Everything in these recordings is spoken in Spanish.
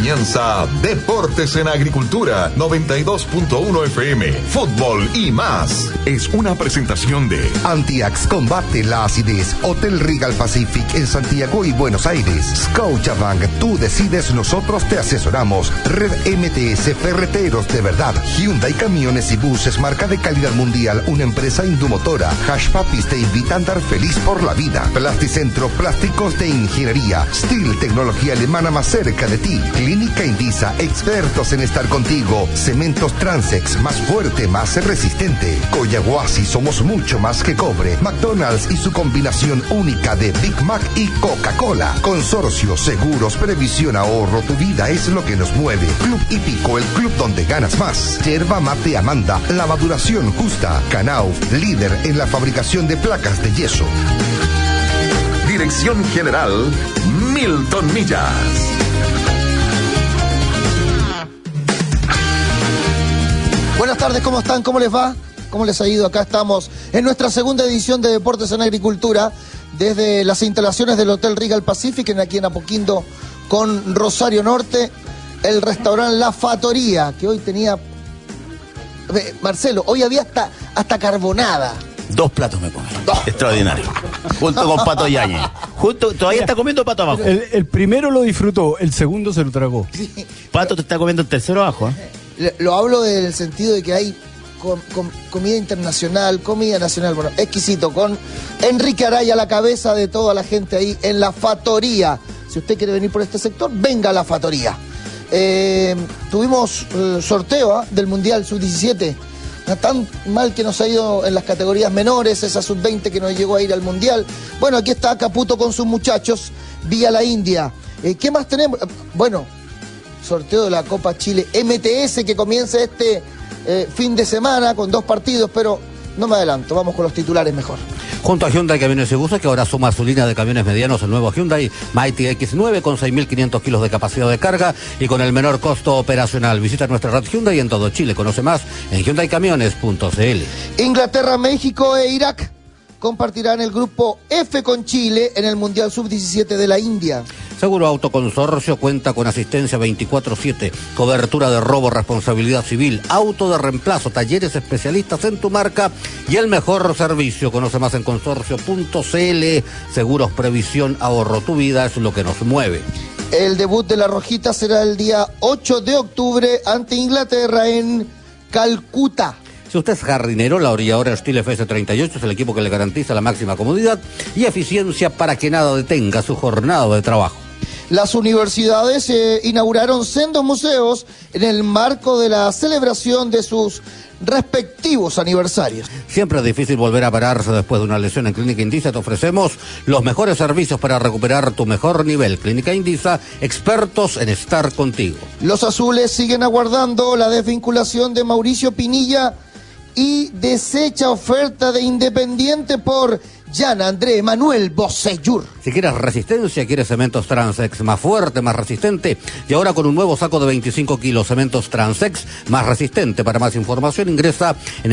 comienza Deportes en Agricultura 92.1 FM. Fútbol y más. Es una presentación de Antiax combate la acidez. Hotel Regal Pacific en Santiago y Buenos Aires. Scotiabank, tú decides, nosotros te asesoramos. Red MTS Ferreteros de verdad. Hyundai Camiones y Buses, marca de calidad mundial, una empresa indumotora. Hash Papis te invita a andar feliz por la vida. Plasticentro, plásticos de ingeniería. Steel, tecnología alemana más cerca de ti. Clínica Indisa, expertos en estar contigo. Cementos Transex, más fuerte, más resistente. Coyahuasi, somos mucho más que cobre. McDonald's y su combinación única de Big Mac y Coca-Cola. Consorcio, seguros, previsión, ahorro, tu vida es lo que nos mueve. Club Hípico, el club donde ganas más. Yerba Mate Amanda, la maduración justa. Knauf, líder en la fabricación de placas de yeso. Dirección General Milton Millas. Buenas tardes, ¿cómo están? ¿Cómo les va? ¿Cómo les ha ido? Acá estamos en nuestra segunda edición de Deportes en Agricultura desde las instalaciones del Hotel Regal Pacific aquí en Apoquindo con Rosario Norte, el restaurante La Fatoría, que hoy tenía... Marcelo, hoy había hasta carbonada. 2 platos me comí. Extraordinario. Junto con Pato Yáñez. Todavía está comiendo Pato abajo. El primero lo disfrutó, el segundo se lo tragó. Sí. Pato te está comiendo el tercero abajo, ¿eh? Lo hablo del sentido de que hay comida internacional, comida nacional, bueno, exquisito, con Enrique Araya a la cabeza de toda la gente ahí en La Fatoría. Si usted quiere venir por este sector, venga a La Fatoría. Tuvimos sorteo del Mundial Sub-17. No tan mal que nos ha ido en las categorías menores, esa Sub-20 que nos llegó a ir al Mundial. Bueno, aquí está Caputo con sus muchachos, vía la India. ¿Qué más tenemos? Bueno, sorteo de la Copa Chile MTS que comienza este fin de semana con 2 partidos, pero no me adelanto, vamos con los titulares mejor. Junto a Hyundai Camiones y Buses, que ahora suma su línea de camiones medianos, el nuevo Hyundai Mighty X9 con 6.500 kilos de capacidad de carga y con el menor costo operacional. Visita nuestra red Hyundai en todo Chile. Conoce más en hyundaicamiones.cl. Inglaterra, México e Irak compartirán el grupo F con Chile en el Mundial Sub-17 de la India. Seguro Autoconsorcio cuenta con asistencia 24/7, cobertura de robo, responsabilidad civil, auto de reemplazo, talleres especialistas en tu marca y el mejor servicio. Conoce más en consorcio.cl. Seguros, previsión, ahorro. Tu vida es lo que nos mueve. El debut de la Rojita será el día 8 de octubre ante Inglaterra en Calcuta. Si usted es jardinero, la orilladora Steel FS38 es el equipo que le garantiza la máxima comodidad y eficiencia para que nada detenga su jornada de trabajo. Las universidades inauguraron sendos museos en el marco de la celebración de sus respectivos aniversarios. Siempre es difícil volver a pararse después de una lesión. En Clínica Indisa te ofrecemos los mejores servicios para recuperar tu mejor nivel. Clínica Indisa, expertos en estar contigo. Los azules siguen aguardando la desvinculación de Mauricio Pinilla y desecha oferta de Independiente por Jan André Manuel Bocellur. Si quieres resistencia, quieres cementos Transex, más fuerte, más resistente, y ahora con un nuevo saco de 25 kilos, cementos Transex, más resistente. Para más información ingresa en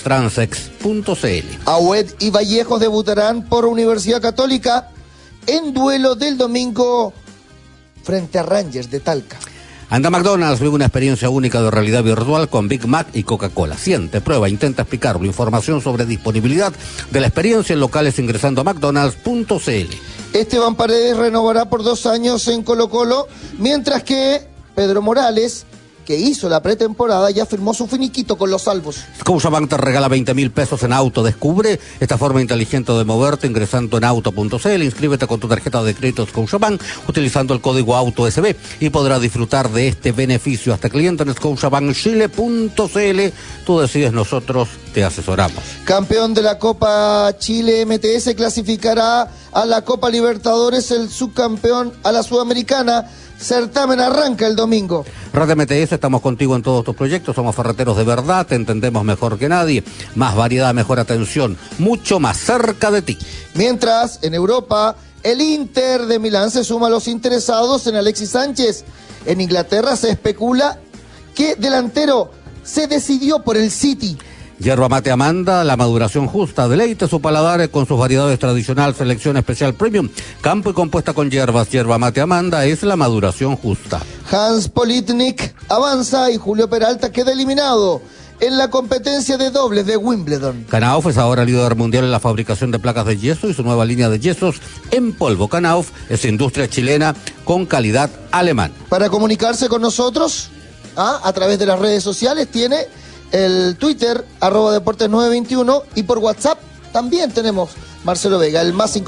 empresastransex.cl. Ahued y Vallejos debutarán por Universidad Católica en duelo del domingo frente a Rangers de Talca. Anda a McDonald's, vive una experiencia única de realidad virtual con Big Mac y Coca-Cola. Siente, prueba, intenta explicarlo. Información sobre disponibilidad de la experiencia en locales ingresando a mcdonalds.cl. Esteban Paredes renovará por 2 años en Colo-Colo, mientras que Pedro Morales, que hizo la pretemporada, ya firmó su finiquito con los salvos. Scotiabank te regala 20.000 pesos en auto. Descubre esta forma inteligente de moverte ingresando en auto.cl. Inscríbete con tu tarjeta de crédito Scotiabank utilizando el código AUTOSB y podrás disfrutar de este beneficio. Hasta cliente en scotiabankchile.cl. Tú decides, nosotros te asesoramos. Campeón de la Copa Chile MTS clasificará a la Copa Libertadores, el subcampeón a la Sudamericana. Certamen arranca el domingo. Red MTS, estamos contigo en todos tus proyectos, somos ferreteros de verdad, te entendemos mejor que nadie, más variedad, mejor atención, mucho más cerca de ti. Mientras, en Europa, el Inter de Milán se suma a los interesados en Alexis Sánchez. En Inglaterra se especula que delantero se decidió por el City. Yerba Mate Amanda, la maduración justa. Deleite su paladar con sus variedades tradicional, selección especial premium. Campo y compuesta con hierbas. Yerba Mate Amanda es la maduración justa. Hans Politnik avanza y Julio Peralta queda eliminado en la competencia de dobles de Wimbledon. Knauf es ahora líder mundial en la fabricación de placas de yeso y su nueva línea de yesos en polvo. Knauf es industria chilena con calidad alemana. Para comunicarse con nosotros, a través de las redes sociales, tiene el Twitter, @deportes921, y por WhatsApp también tenemos Marcelo Vega, el más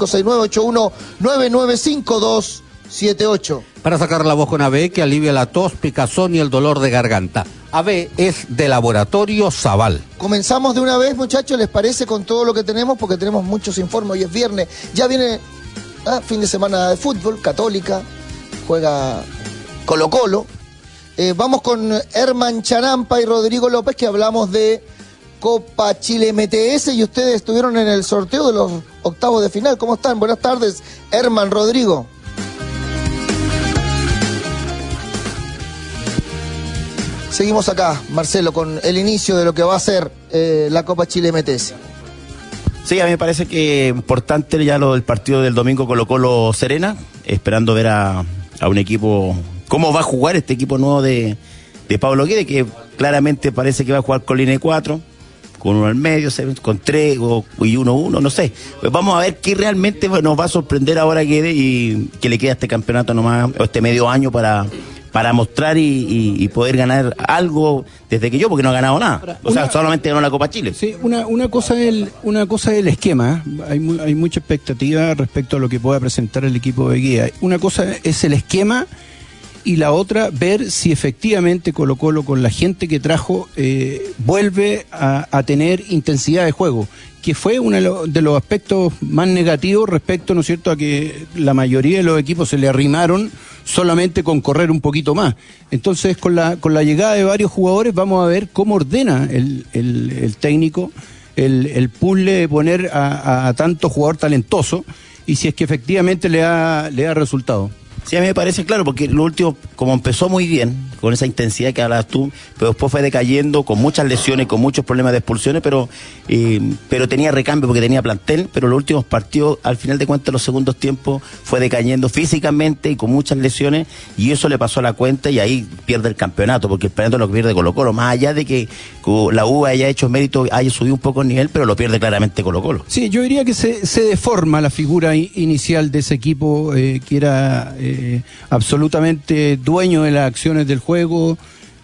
569-81-995278. Para sacar la voz con AB, que alivia la tos, picazón y el dolor de garganta. AB es de Laboratorio Zaval. Comenzamos de una vez, muchachos, ¿les parece, con todo lo que tenemos? Porque tenemos muchos informes, hoy es viernes, ya viene fin de semana de fútbol, Católica, juega Colo-Colo. Vamos con Herman Chanampa y Rodrigo López, que hablamos de Copa Chile MTS, y ustedes estuvieron en el sorteo de los octavos de final. ¿Cómo están? Buenas tardes, Herman, Rodrigo. Seguimos acá, Marcelo, con el inicio de lo que va a ser la Copa Chile MTS. Sí, a mí me parece que importante ya lo del partido del domingo Colo-Colo Serena, esperando ver a un equipo, cómo va a jugar este equipo nuevo de Pablo Guede, que claramente parece que va a jugar con línea de 4, con uno al medio, con 3 y 1-1, no sé. Pues vamos a ver qué realmente nos va a sorprender ahora a Guede y que le queda este campeonato nomás, o este medio año para mostrar y poder ganar algo desde que porque no ha ganado nada. Solamente ganó la Copa Chile. Sí, una cosa es el esquema. Hay mucha expectativa respecto a lo que pueda presentar el equipo de Guía. Una cosa es el esquema y la otra, ver si efectivamente Colo-Colo, con la gente que trajo, vuelve a tener intensidad de juego, que fue uno de los aspectos más negativos respecto, ¿no es cierto?, a que la mayoría de los equipos se le arrimaron solamente con correr un poquito más. Entonces, con la llegada de varios jugadores, vamos a ver cómo ordena el técnico el puzzle de poner a tanto jugador talentoso, y si es que efectivamente le da resultado. Sí, a mí me parece claro, porque lo último, como empezó muy bien, con esa intensidad que hablabas tú, pero después fue decayendo, con muchas lesiones, con muchos problemas de expulsiones, pero tenía recambio porque tenía plantel, pero los últimos partidos, al final de cuentas, los segundos tiempos, fue decayendo físicamente y con muchas lesiones, y eso le pasó a la cuenta, y ahí pierde el campeonato, porque el campeonato lo pierde Colo-Colo, más allá de que la U haya hecho mérito, haya subido un poco el nivel, pero lo pierde claramente Colo-Colo. Sí, yo diría que se deforma la figura inicial de ese equipo, que era absolutamente dueño de las acciones del juego,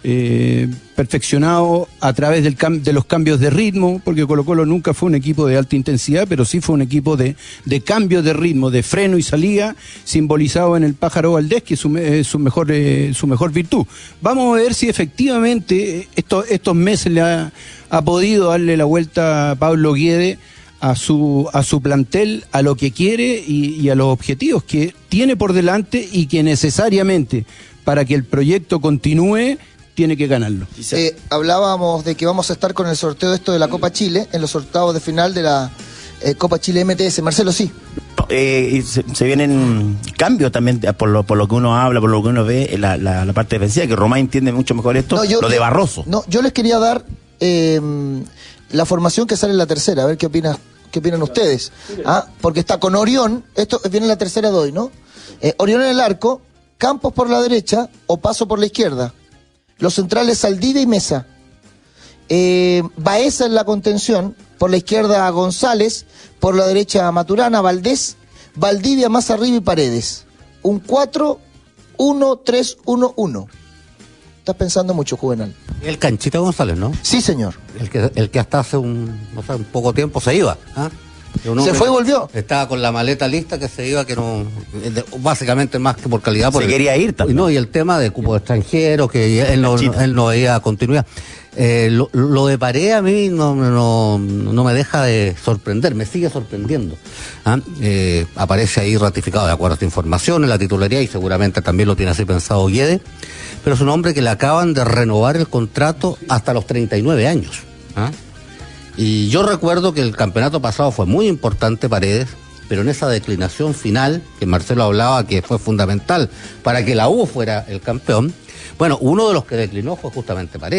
perfeccionado a través de los cambios de ritmo, porque Colo-Colo nunca fue un equipo de alta intensidad, pero sí fue un equipo de cambios de ritmo, de freno y salida, simbolizado en el Pájaro Valdés, que es su mejor virtud. Vamos a ver si efectivamente estos meses le ha podido darle la vuelta a Pablo Guede a su plantel, a lo que quiere y a los objetivos que tiene por delante, y que necesariamente, para que el proyecto continúe, tiene que ganarlo. Hablábamos de que vamos a estar con el sorteo de la Copa Chile, en los octavos de final de la Copa Chile MTS. Marcelo, sí. Se vienen cambios también, por lo que uno habla, por lo que uno ve, la parte defensiva, que Román entiende mucho mejor esto, lo de Barroso. No, yo les quería dar la formación que sale en la tercera, a ver qué opinan ustedes. Porque está con Orión, esto viene en la tercera de hoy, ¿no? Orión en el arco, Campos por la derecha, Opaso por la izquierda. Los centrales Saldivia y Mesa. Baeza en la contención, por la izquierda González, por la derecha Maturana, Valdés, Valdivia más arriba y Paredes. Un 4-1-3-1-1. Estás pensando mucho, Juvenal. El Canchita González, ¿no? Sí, señor. El que hasta hace un poco tiempo se iba. Se fue y volvió. Estaba con la maleta lista, que se iba, que no, básicamente más que por calidad. Quería ir también. No, y el tema de cupo de extranjeros, que él no veía continuidad. Lo de Paredes a mí no me deja de sorprender, me sigue sorprendiendo. Aparece ahí ratificado, de acuerdo a esta información, en la titularidad, y seguramente también lo tiene así pensado Guede, pero es un hombre que le acaban de renovar el contrato hasta los 39 años. Y yo recuerdo que el campeonato pasado fue muy importante Paredes, pero en esa declinación final, que Marcelo hablaba que fue fundamental para que la U fuera el campeón, bueno, uno de los que declinó fue justamente Paredes.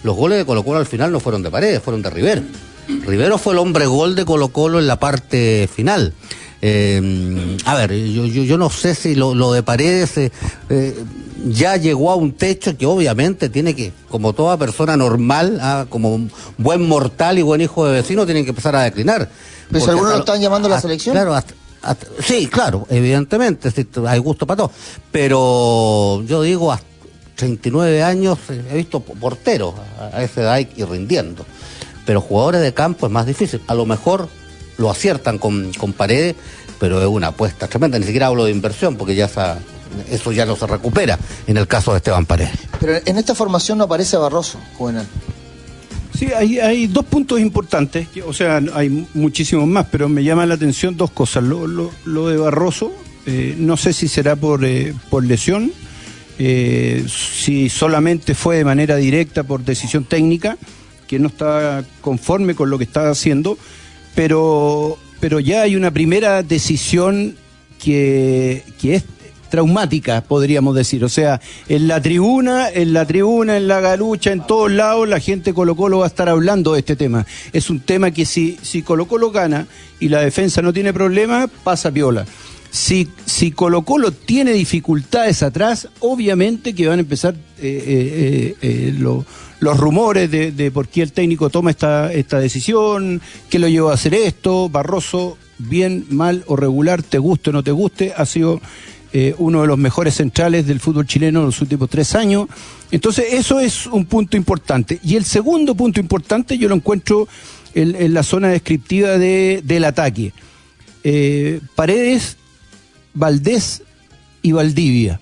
los goles de Colo-Colo al final no fueron de Paredes, fueron de Rivero. Rivero fue el hombre gol de Colo-Colo en la parte final. A ver, yo no sé si lo de Paredes ya llegó a un techo que obviamente tiene que, como toda persona normal, como un buen mortal y buen hijo de vecino, tienen que empezar a declinar. ¿Pero si algunos lo están llamando a la selección? Claro, sí, claro, evidentemente, sí, hay gusto para todo. Pero yo digo, hasta 39 años he visto porteros a esa edad y rindiendo. Pero jugadores de campo es más difícil. A lo mejor lo aciertan con Paredes, pero es una apuesta tremenda. Ni siquiera hablo de inversión, porque eso ya no se recupera en el caso de Esteban Paredes. Pero en esta formación no aparece Barroso, Juvenal. Sí, hay dos puntos importantes, o sea, hay muchísimos más, pero me llama la atención dos cosas. Lo de Barroso, no sé si será por lesión, si solamente fue de manera directa por decisión técnica, que no está conforme con lo que está haciendo, pero ya hay una primera decisión que es traumática, podríamos decir. O sea, en la tribuna, en la galucha, en todos lados, la gente Colo-Colo va a estar hablando de este tema. Es un tema que si Colo-Colo gana y la defensa no tiene problema, pasa piola. Si Colo-Colo tiene dificultades atrás, obviamente que van a empezar los rumores de por qué el técnico toma esta decisión, qué lo llevó a hacer esto. Barroso, bien, mal o regular, te guste o no te guste, ha sido uno de los mejores centrales del fútbol chileno en los últimos 3 años. Entonces eso es un punto importante. Y el segundo punto importante yo lo encuentro en la zona descriptiva del ataque. Paredes, Valdés y Valdivia.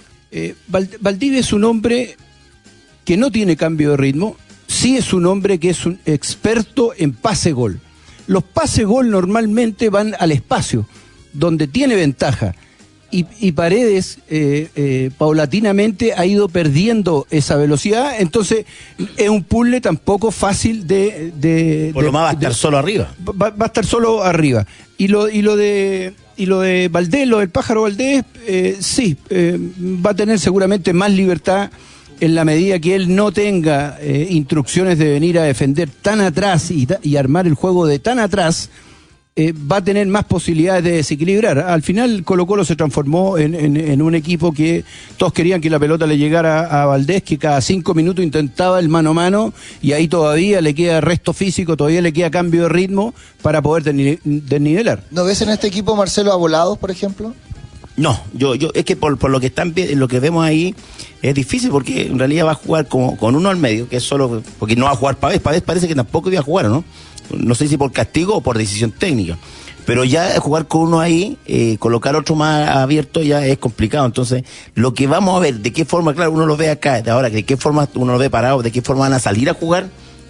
Valdivia es un hombre que no tiene cambio de ritmo, sí es un hombre que es un experto en pase-gol. Los pase-gol normalmente van al espacio, donde tiene ventaja. Y Paredes paulatinamente ha ido perdiendo esa velocidad, entonces es un puzzle tampoco fácil por lo más va a estar solo arriba. Va a estar solo arriba. Y lo de Valdés, lo del pájaro Valdés, sí, va a tener seguramente más libertad en la medida que él no tenga instrucciones de venir a defender tan atrás y armar el juego de tan atrás. Va a tener más posibilidades de desequilibrar. Al final Colo-Colo se transformó en un equipo que todos querían que la pelota le llegara a Valdés, que cada 5 minutos intentaba el mano a mano, y ahí todavía le queda resto físico, todavía le queda cambio de ritmo para poder desnivelar. ¿No ves en este equipo Marcelo a Volados, por ejemplo? No, yo es que por lo que lo que vemos ahí es difícil, porque en realidad va a jugar con uno al medio, que es solo porque no va a jugar Pavés parece que tampoco iba a jugar, ¿no? No sé si por castigo o por decisión técnica, pero ya jugar con uno ahí, colocar otro más abierto ya es complicado. Entonces, lo que vamos a ver, de qué forma, claro, uno lo ve acá, ahora, de qué forma uno lo ve parado, de qué forma van a salir a jugar,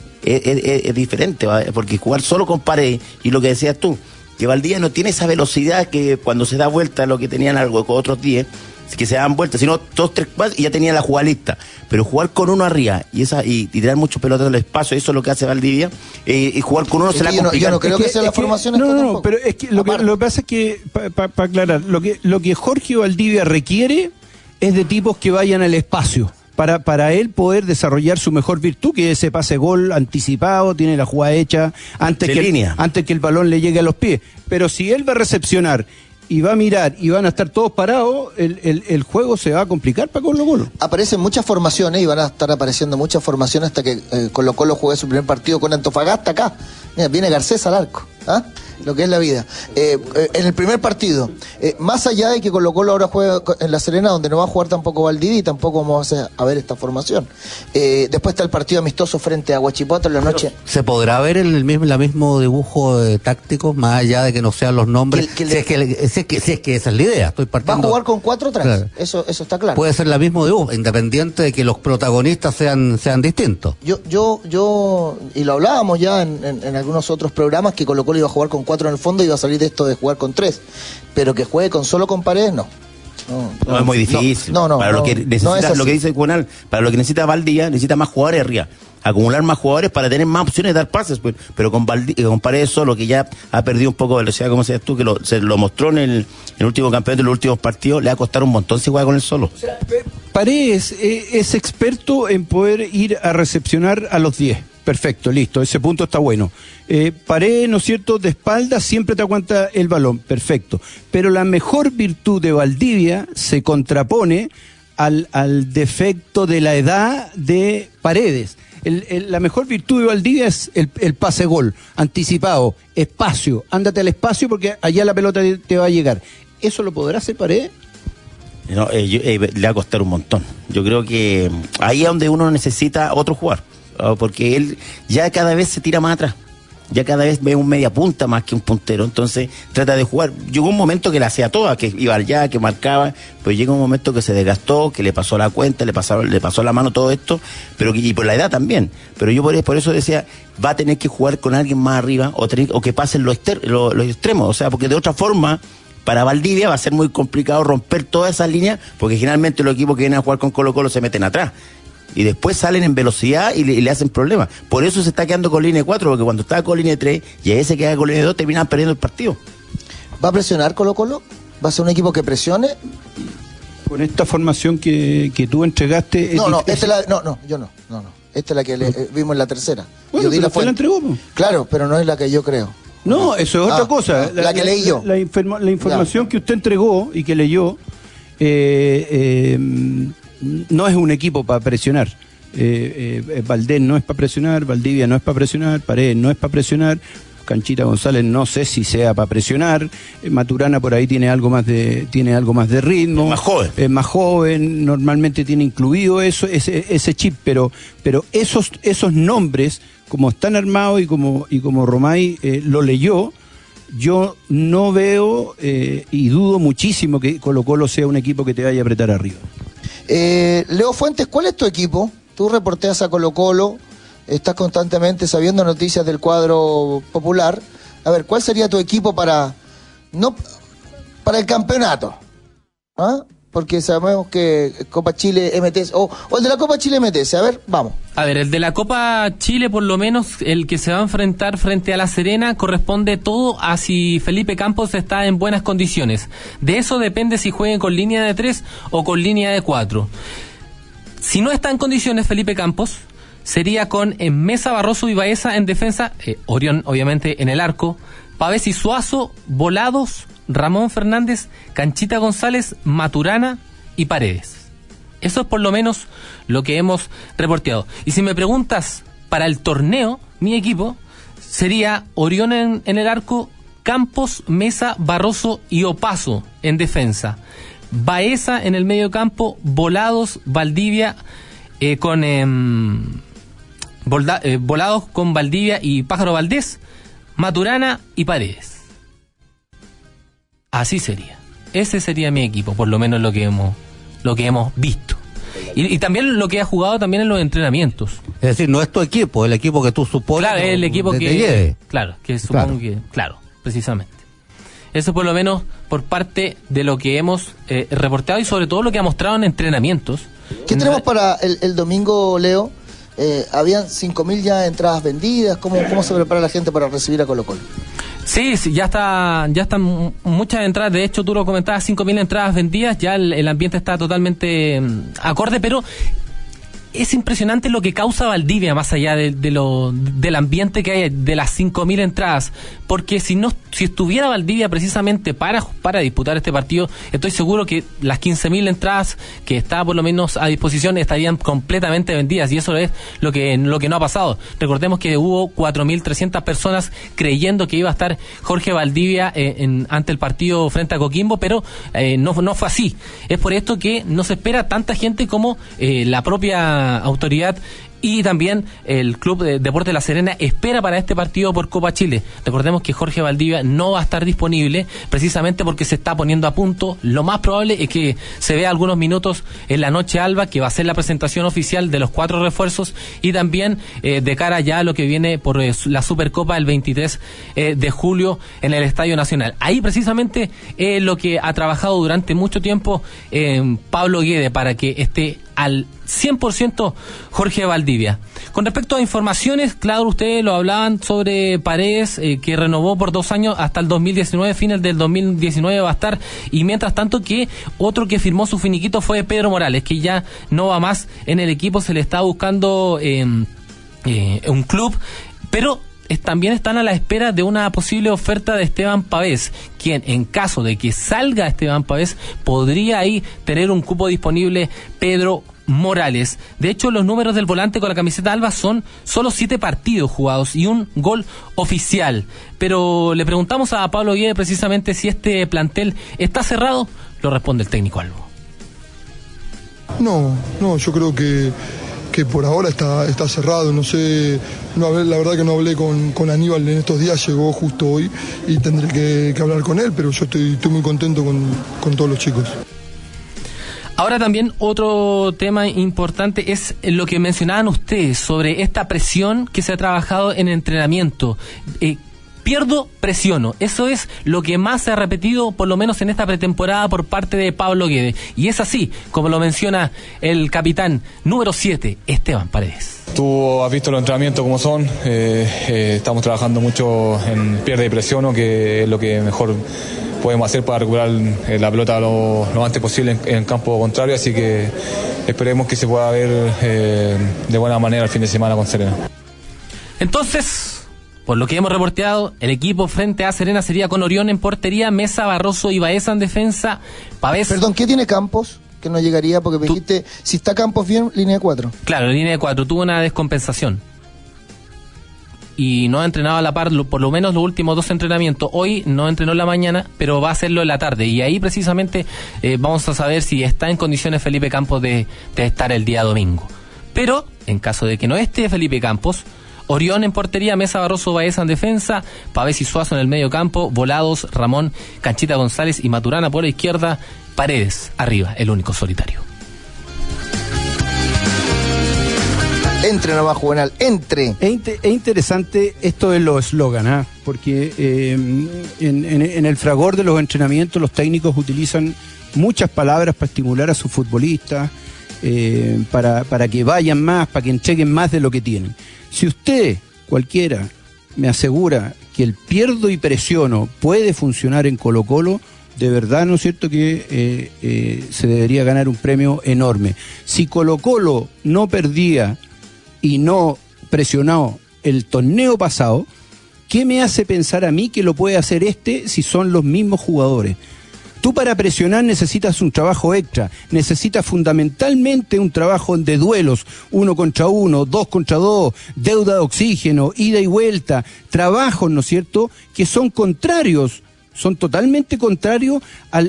es diferente, ¿va? Porque jugar solo con Paredes, y lo que decías tú, que Valdivia no tiene esa velocidad que cuando se da vuelta, lo que tenían algo con otros 10, que se dan vueltas, sino 2, 3, 4 y ya tenía la jugada lista. Pero jugar con uno arriba y tirar muchos pelotas en el espacio, eso es lo que hace Valdivia, y jugar con uno se la complica. Yo no creo que sea la formación. No, pero es que lo que pasa es que, para aclarar, lo que Jorge Valdivia requiere es de tipos que vayan al espacio, para él poder desarrollar su mejor virtud, que es ese pase gol anticipado, tiene la jugada hecha antes que el balón le llegue a los pies. Pero si él va a recepcionar y va a mirar y van a estar todos parados, el juego se va a complicar para Colo-Colo. Aparecen muchas formaciones y van a estar apareciendo muchas formaciones hasta que Colo-Colo juegue su primer partido con Antofagasta acá. Mira, viene Garcés al arco, ¿ah? Lo que es la vida. En el primer partido, más allá de que Colo-Colo ahora juega en La Serena, donde no va a jugar tampoco Valdivia y tampoco vamos a ver esta formación. Después está el partido amistoso frente a Huachipato en la noche. ¿Se podrá ver en el mismo dibujo táctico, más allá de que no sean los nombres? Si es que esa es la idea. Estoy partiendo. Va a jugar con 4 atrás, claro. Eso está claro. Puede ser la mismo dibujo, independiente de que los protagonistas sean distintos. Yo y lo hablábamos ya en algunos otros programas, que Colo-Colo iba a jugar con 4 en el fondo y iba a salir de esto de jugar con 3, pero que juegue solo con Paredes, no, es muy difícil. Para lo que necesita, lo que dice Juvenal, para lo que necesita Valdivia, necesita más jugadores arriba, acumular más jugadores para tener más opciones de dar pases, pero con Paredes solo, que ya ha perdido un poco de velocidad, como decías tú, que se lo mostró en el último campeonato, en los últimos partidos, le va a costar un montón si juega con él solo. O sea, Paredes es experto en poder ir a recepcionar a los 10. Perfecto, listo, ese punto está bueno. Paredes, ¿no es cierto?, de espalda siempre te aguanta el balón, perfecto. Pero la mejor virtud de Valdivia se contrapone al defecto de la edad de Paredes. La mejor virtud de Valdivia es el pase gol, anticipado, espacio, ándate al espacio porque allá la pelota te va a llegar. ¿Eso lo podrá hacer Paredes? No, le va a costar un montón. Yo creo que ahí es donde uno necesita otro jugador, porque él ya cada vez se tira más atrás. Ya cada vez ve un media punta más que un puntero, entonces trata de jugar. Llegó un momento que la hacía toda, que iba allá, que marcaba, pero llega un momento que se desgastó, que le pasó la cuenta, le pasó la mano todo esto, pero y por la edad también. Pero yo por eso decía, va a tener que jugar con alguien más arriba o que pasen los extremos, o sea, porque de otra forma para Valdivia va a ser muy complicado romper todas esas líneas, porque generalmente los equipos que vienen a jugar con Colo-Colo se meten atrás. Y después salen en velocidad y le hacen problemas. Por eso se está quedando con línea 4, porque cuando estaba con línea 3 y ahí se queda con línea 2, terminan perdiendo el partido. ¿Va a presionar Colo-Colo? ¿Va a ser un equipo que presione? Con esta formación que tú entregaste... yo no. Esta es la que vimos en la tercera. Bueno, yo di la entregó. Claro, pero no es la que yo creo. No, eso es otra cosa. La que leí yo. La información que usted entregó y que leyó... no es un equipo para presionar. Valdés no es para presionar, Valdivia no es para presionar, Paredes no es para presionar, Canchita González no sé si sea para presionar, Maturana por ahí tiene algo más de ritmo, es más joven, normalmente tiene incluido ese chip, pero esos nombres, como están armados y como Romay lo leyó, yo no veo y dudo muchísimo que Colo-Colo sea un equipo que te vaya a apretar arriba. Leo Fuentes, ¿cuál es tu equipo? Tú reporteas a Colo-Colo, estás constantemente sabiendo noticias del cuadro popular. A ver, ¿cuál sería tu equipo para el campeonato? ¿Ah? Porque sabemos que Copa Chile MTS, o el de la Copa Chile MTS, a ver, vamos. A ver, el de la Copa Chile, por lo menos, el que se va a enfrentar frente a La Serena, corresponde todo a si Felipe Campos está en buenas condiciones. De eso depende si juegue con línea de 3 o con línea de 4. Si no está en condiciones Felipe Campos, sería con Mesa, Barroso y Baeza en defensa, Orión obviamente en el arco, Pavés y Suazo, Volados, Ramón Fernández, Canchita González, Maturana y Paredes. Eso es por lo menos lo que hemos reporteado. Y si me preguntas para el torneo, mi equipo sería Orión en el arco, Campos, Mesa, Barroso y Opaso en defensa. Baeza en el medio campo, Volados, Valdivia Volados con Valdivia y Pájaro Valdés, Maturana y Paredes. Así sería. Ese sería mi equipo, por lo menos lo que hemos visto. Y también lo que ha jugado también en los entrenamientos. Es decir, no es tu equipo, el equipo que tú supones. Claro, es el equipo que lleve. Claro, que supongo que... Claro, precisamente. Eso por lo menos por parte de lo que hemos reportado y sobre todo lo que ha mostrado en entrenamientos. ¿Qué tenemos para el domingo, Leo? Habían 5.000 ya entradas vendidas. ¿Cómo se prepara la gente para recibir a Colo-Colo? Sí, ya están muchas entradas. De hecho, tú lo comentabas, 5.000 entradas vendidas. Ya el ambiente está totalmente acorde, pero es impresionante lo que causa Valdivia, más allá del ambiente que hay, de las 5.000 entradas. Porque si estuviera Valdivia precisamente para disputar este partido, estoy seguro que las 15.000 entradas que está por lo menos a disposición estarían completamente vendidas, y eso es lo que no ha pasado. Recordemos que hubo 4.300 personas creyendo que iba a estar Jorge Valdivia ante el partido frente a Coquimbo, pero no fue así. Es por esto que no se espera tanta gente como la propia autoridad y también el Club de Deportes La Serena espera para este partido por Copa Chile. Recordemos que Jorge Valdivia no va a estar disponible precisamente porque se está poniendo a punto. Lo más probable es que se vea algunos minutos en la noche alba, que va a ser la presentación oficial de los 4 refuerzos, y también de cara ya a lo que viene por la Supercopa el 23 de julio en el Estadio Nacional. Ahí precisamente lo que ha trabajado durante mucho tiempo Pablo Guede para que esté al 100% Jorge Valdivia. Valdivia. Con respecto a informaciones, claro, ustedes lo hablaban sobre Paredes, que renovó por 2 años hasta el 2019, fines del 2019 va a estar, y mientras tanto que otro que firmó su finiquito fue Pedro Morales, que ya no va más en el equipo, se le está buscando un club, pero también están a la espera de una posible oferta de Esteban Pavés, quien en caso de que salga Esteban Pavés podría ahí tener un cupo disponible Pedro Morales. De hecho, los números del volante con la camiseta alba son solo 7 partidos jugados y un gol oficial. Pero le preguntamos a Pablo Guede precisamente si este plantel está cerrado. Lo responde el técnico albo. No, yo creo que por ahora está cerrado, no sé, la verdad que no hablé con Aníbal en estos días, llegó justo hoy y tendré que hablar con él, pero yo estoy muy contento con todos los chicos. Ahora también otro tema importante es lo que mencionaban ustedes sobre esta presión que se ha trabajado en entrenamiento. Pierdo, presiono. Eso es lo que más se ha repetido, por lo menos en esta pretemporada, por parte de Pablo Guede. Y es así, como lo menciona el capitán número 7, Esteban Paredes. Tú has visto los entrenamientos como son. Estamos trabajando mucho en pierde y presiono, que es lo que mejor podemos hacer para recuperar la pelota lo antes posible en campo contrario. Así que esperemos que se pueda ver de buena manera el fin de semana con Serena. Entonces, por lo que hemos reporteado, el equipo frente a Serena sería con Orión en portería, Mesa, Barroso y Baeza en defensa, Pavés... Perdón, ¿qué tiene Campos? Que no llegaría porque me dijiste, si está Campos bien, línea de 4. Claro, línea de 4, tuvo una descompensación. Y no ha entrenado a la par, por lo menos los últimos 2 entrenamientos. Hoy no entrenó en la mañana, pero va a hacerlo en la tarde. Y ahí precisamente vamos a saber si está en condiciones Felipe Campos de estar el día domingo. Pero, en caso de que no esté Felipe Campos, Orión en portería, Mesa, Barroso, Baeza en defensa, Pavés y Suazo en el medio campo, Volados, Ramón, Canchita González y Maturana por la izquierda, Paredes arriba, el único solitario. Entre nomás, Juvenal, entre. Es interesante esto de los eslogan, porque en el fragor de los entrenamientos los técnicos utilizan muchas palabras para estimular a sus futbolistas, para que vayan más, para que entreguen más de lo que tienen. Si usted, cualquiera, me asegura que el pierdo y presiono puede funcionar en Colo-Colo, de verdad, ¿no es cierto?, que se debería ganar un premio enorme. Si Colo-Colo no perdía y no presionó el torneo pasado, ¿qué me hace pensar a mí que lo puede hacer si son los mismos jugadores? Tú para presionar necesitas un trabajo extra, necesitas fundamentalmente un trabajo de duelos, 1 contra 1, 2 contra 2, deuda de oxígeno, ida y vuelta, trabajos, ¿no es cierto?, que son contrarios, son totalmente contrarios a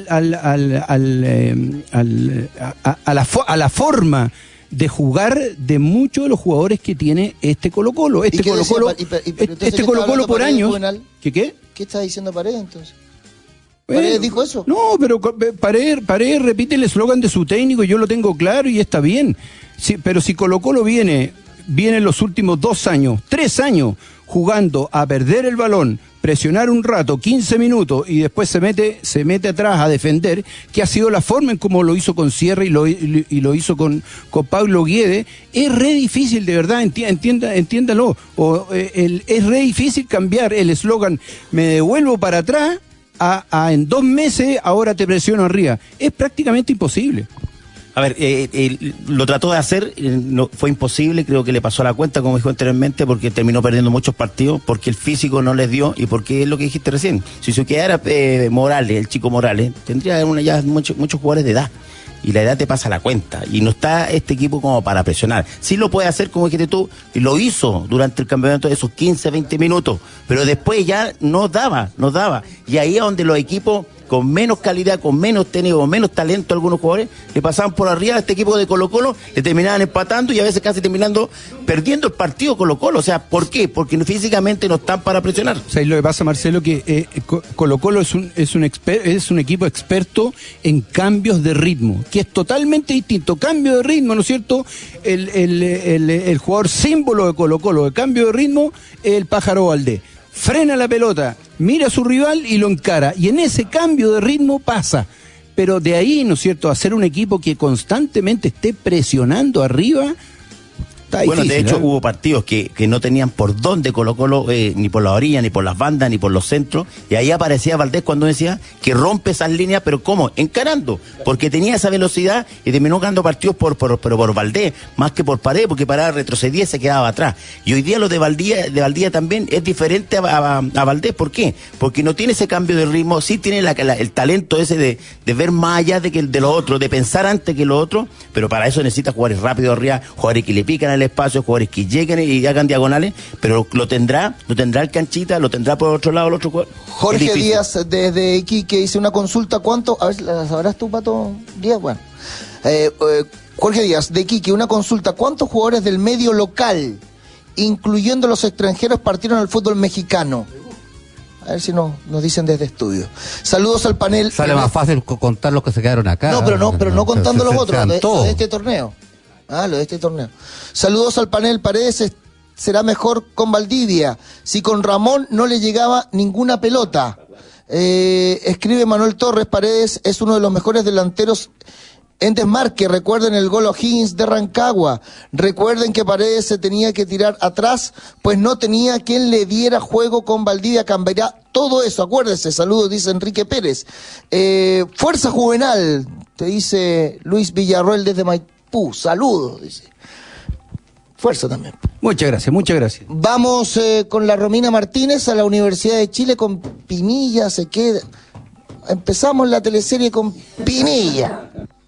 la forma de jugar de muchos de los jugadores que tiene este Colo-Colo. Este Colo-Colo por años. ¿Qué? ¿Qué está diciendo Paredes entonces? ¿Paredes dijo eso? No, pero Paredes repite el eslogan de su técnico, yo lo tengo claro y está bien. Sí, pero si Colo-Colo viene los últimos 2 años, 3 años, jugando a perder el balón, presionar un rato, 15 minutos, y después se mete atrás a defender, que ha sido la forma en como lo hizo con Sierra y lo hizo con Pablo Guede, es re difícil, de verdad, entiéndalo. Es re difícil cambiar el eslogan, me devuelvo para atrás, a en 2 meses, ahora te presiono arriba. Es prácticamente imposible. A ver, lo trató de hacer, no, fue imposible, creo que le pasó a la cuenta, como dijo anteriormente, porque terminó perdiendo muchos partidos, porque el físico no les dio, y porque es lo que dijiste recién. Si se quedara Morales, el chico Morales, tendría ya muchos jugadores de edad, y la edad te pasa la cuenta, y no está este equipo como para presionar. Sí lo puede hacer, como dijiste tú, y lo hizo durante el campeonato de esos 15, 20 minutos, pero después ya no daba, y ahí es donde los equipos con menos calidad, con menos técnico, con menos talento algunos jugadores, le pasaban por arriba a este equipo de Colo-Colo, le terminaban empatando y a veces casi terminando perdiendo el partido Colo-Colo. O sea, ¿por qué? Porque físicamente no están para presionar. O sea, y lo que pasa, Marcelo, que Colo-Colo es un equipo experto en cambios de ritmo, que es totalmente distinto. Cambio de ritmo, ¿no es cierto? El jugador símbolo de Colo-Colo, de cambio de ritmo, el Pájaro Valdés. Frena la pelota, mira a su rival y lo encara, y en ese cambio de ritmo pasa. Pero de ahí, ¿no es cierto?, hacer un equipo que constantemente esté presionando arriba, Bueno, de hecho hubo partidos que no tenían por dónde Colo-Colo, ni por la orilla, ni por las bandas, ni por los centros, y ahí aparecía Valdés cuando decía que rompe esas líneas, pero ¿cómo? Encarando, porque tenía esa velocidad y terminó ganando partidos por Valdés, más que por Paredes, porque Paredes retrocedía y se quedaba atrás. Y hoy día lo de Valdía también es diferente a Valdés. ¿Por qué? Porque no tiene ese cambio de ritmo, sí tiene el talento ese de ver más allá de lo otro, de pensar antes que lo otro, pero para eso necesita jugadores rápidos arriba, jugadores que le pican al espacio, jugadores que lleguen y hagan diagonales, pero lo tendrá el Canchita, lo tendrá por otro lado el otro jugador. Jorge Díaz desde Iquique hice una consulta, ¿cuánto? A ver, ¿la sabrás tú, Pato Díaz? Bueno, Jorge Díaz de Iquique, una consulta, ¿cuántos jugadores del medio local, incluyendo los extranjeros, partieron al fútbol mexicano? A ver si nos dicen desde estudio. Saludos al panel. Sale más fácil contar los que se quedaron acá. No, pero no contando los otros, lo de este torneo. Lo de este torneo. Saludos al panel. Paredes será mejor con Valdivia. Si con Ramón no le llegaba ninguna pelota. Escribe Manuel Torres, Paredes es uno de los mejores delanteros en desmarque. Recuerden el gol O'Higgins de Rancagua. Recuerden que Paredes se tenía que tirar atrás, pues no tenía quien le diera juego con Valdivia. Cambiará todo eso, acuérdese. Saludos, dice Enrique Pérez. Fuerza Juvenal, te dice Luis Villarroel desde Maipú. Saludos, dice. Fuerza también. Muchas gracias. Vamos con la Romina Martínez a la Universidad de Chile con Pinilla. Se queda. Empezamos la teleserie con Pinilla.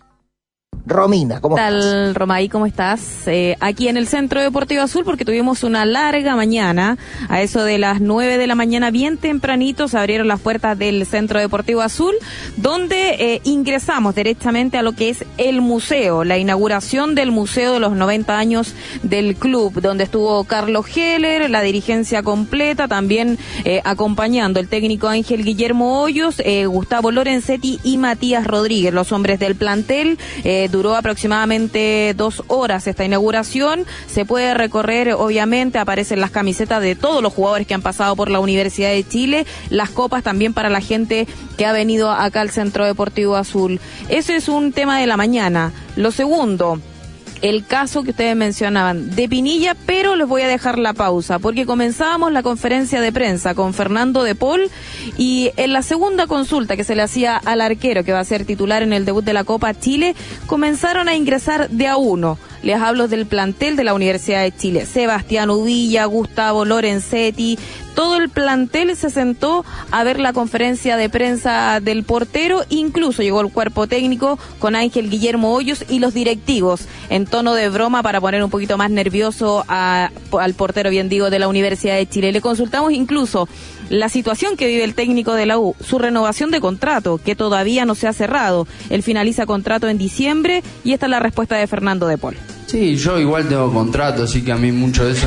Romina, ¿cómo estás? ¿Qué tal, Romaí? ¿Cómo estás? Aquí en el Centro Deportivo Azul, porque tuvimos una larga mañana. A eso de las 9 de la mañana, bien tempranito, se abrieron las puertas del Centro Deportivo Azul, donde ingresamos directamente a lo que es el museo, la inauguración del Museo de los 90 años del club, donde estuvo Carlos Heller, la dirigencia completa, también acompañando el técnico Ángel Guillermo Hoyos, Gustavo Lorenzetti y Matías Rodríguez, los hombres del plantel. Duró aproximadamente 2 horas esta inauguración. Se puede recorrer, obviamente, aparecen las camisetas de todos los jugadores que han pasado por la Universidad de Chile, las copas también para la gente que ha venido acá al Centro Deportivo Azul. Ese es un tema de la mañana. Lo segundo, el caso que ustedes mencionaban de Pinilla, pero les voy a dejar la pausa, porque comenzábamos la conferencia de prensa con Fernando de Paul, y en la segunda consulta que se le hacía al arquero, que va a ser titular en el debut de la Copa Chile, comenzaron a ingresar de a uno. Les hablo del plantel de la Universidad de Chile. Sebastián Uvilla, Gustavo Lorenzetti, todo el plantel se sentó a ver la conferencia de prensa del portero, incluso llegó el cuerpo técnico con Ángel Guillermo Hoyos y los directivos, en tono de broma para poner un poquito más nervioso al portero, bien digo, de la Universidad de Chile. Le consultamos incluso la situación que vive el técnico de la U, su renovación de contrato, que todavía no se ha cerrado. Él finaliza contrato en diciembre y esta es la respuesta de Fernando de Paul. Sí, yo igual tengo contrato, así que a mí mucho de eso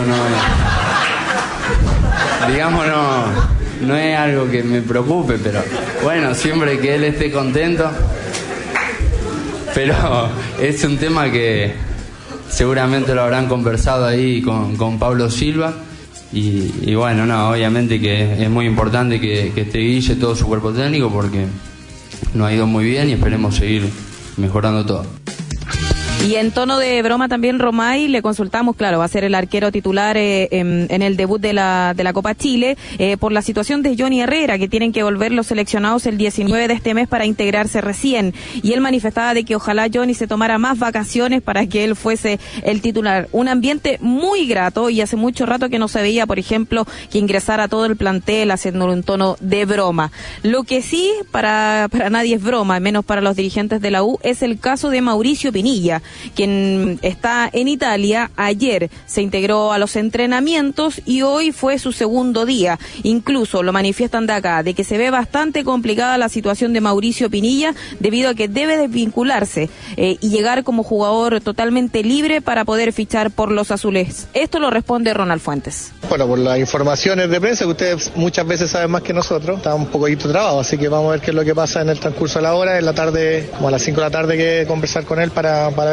no es algo que me preocupe, pero bueno, siempre que él esté contento. Pero es un tema que seguramente lo habrán conversado ahí con Pablo Silva. Y bueno, obviamente que es muy importante que esté Guille, todo su cuerpo técnico, porque nos ha ido muy bien y esperemos seguir mejorando todo. Y en tono de broma también, Romay, le consultamos, claro, va a ser el arquero titular en el debut de la Copa Chile, por la situación de Johnny Herrera, que tienen que volver los seleccionados el 19 de este mes para integrarse recién. Y él manifestaba de que ojalá Johnny se tomara más vacaciones para que él fuese el titular. Un ambiente muy grato, y hace mucho rato que no se veía, por ejemplo, que ingresara todo el plantel haciéndolo un tono de broma. Lo que sí, para nadie es broma, menos para los dirigentes de la U, es el caso de Mauricio Pinilla, quien está en Italia. Ayer se integró a los entrenamientos y hoy fue su segundo día. Incluso lo manifiestan de acá, de que se ve bastante complicada la situación de Mauricio Pinilla, debido a que debe desvincularse y llegar como jugador totalmente libre para poder fichar por los azules. Esto lo responde Ronald Fuentes. Bueno, por las informaciones de prensa, que ustedes muchas veces saben más que nosotros, está un poquito trabado, así que vamos a ver qué es lo que pasa en el transcurso de la hora. En la tarde, como a las 5 de la tarde, que conversar con él para ver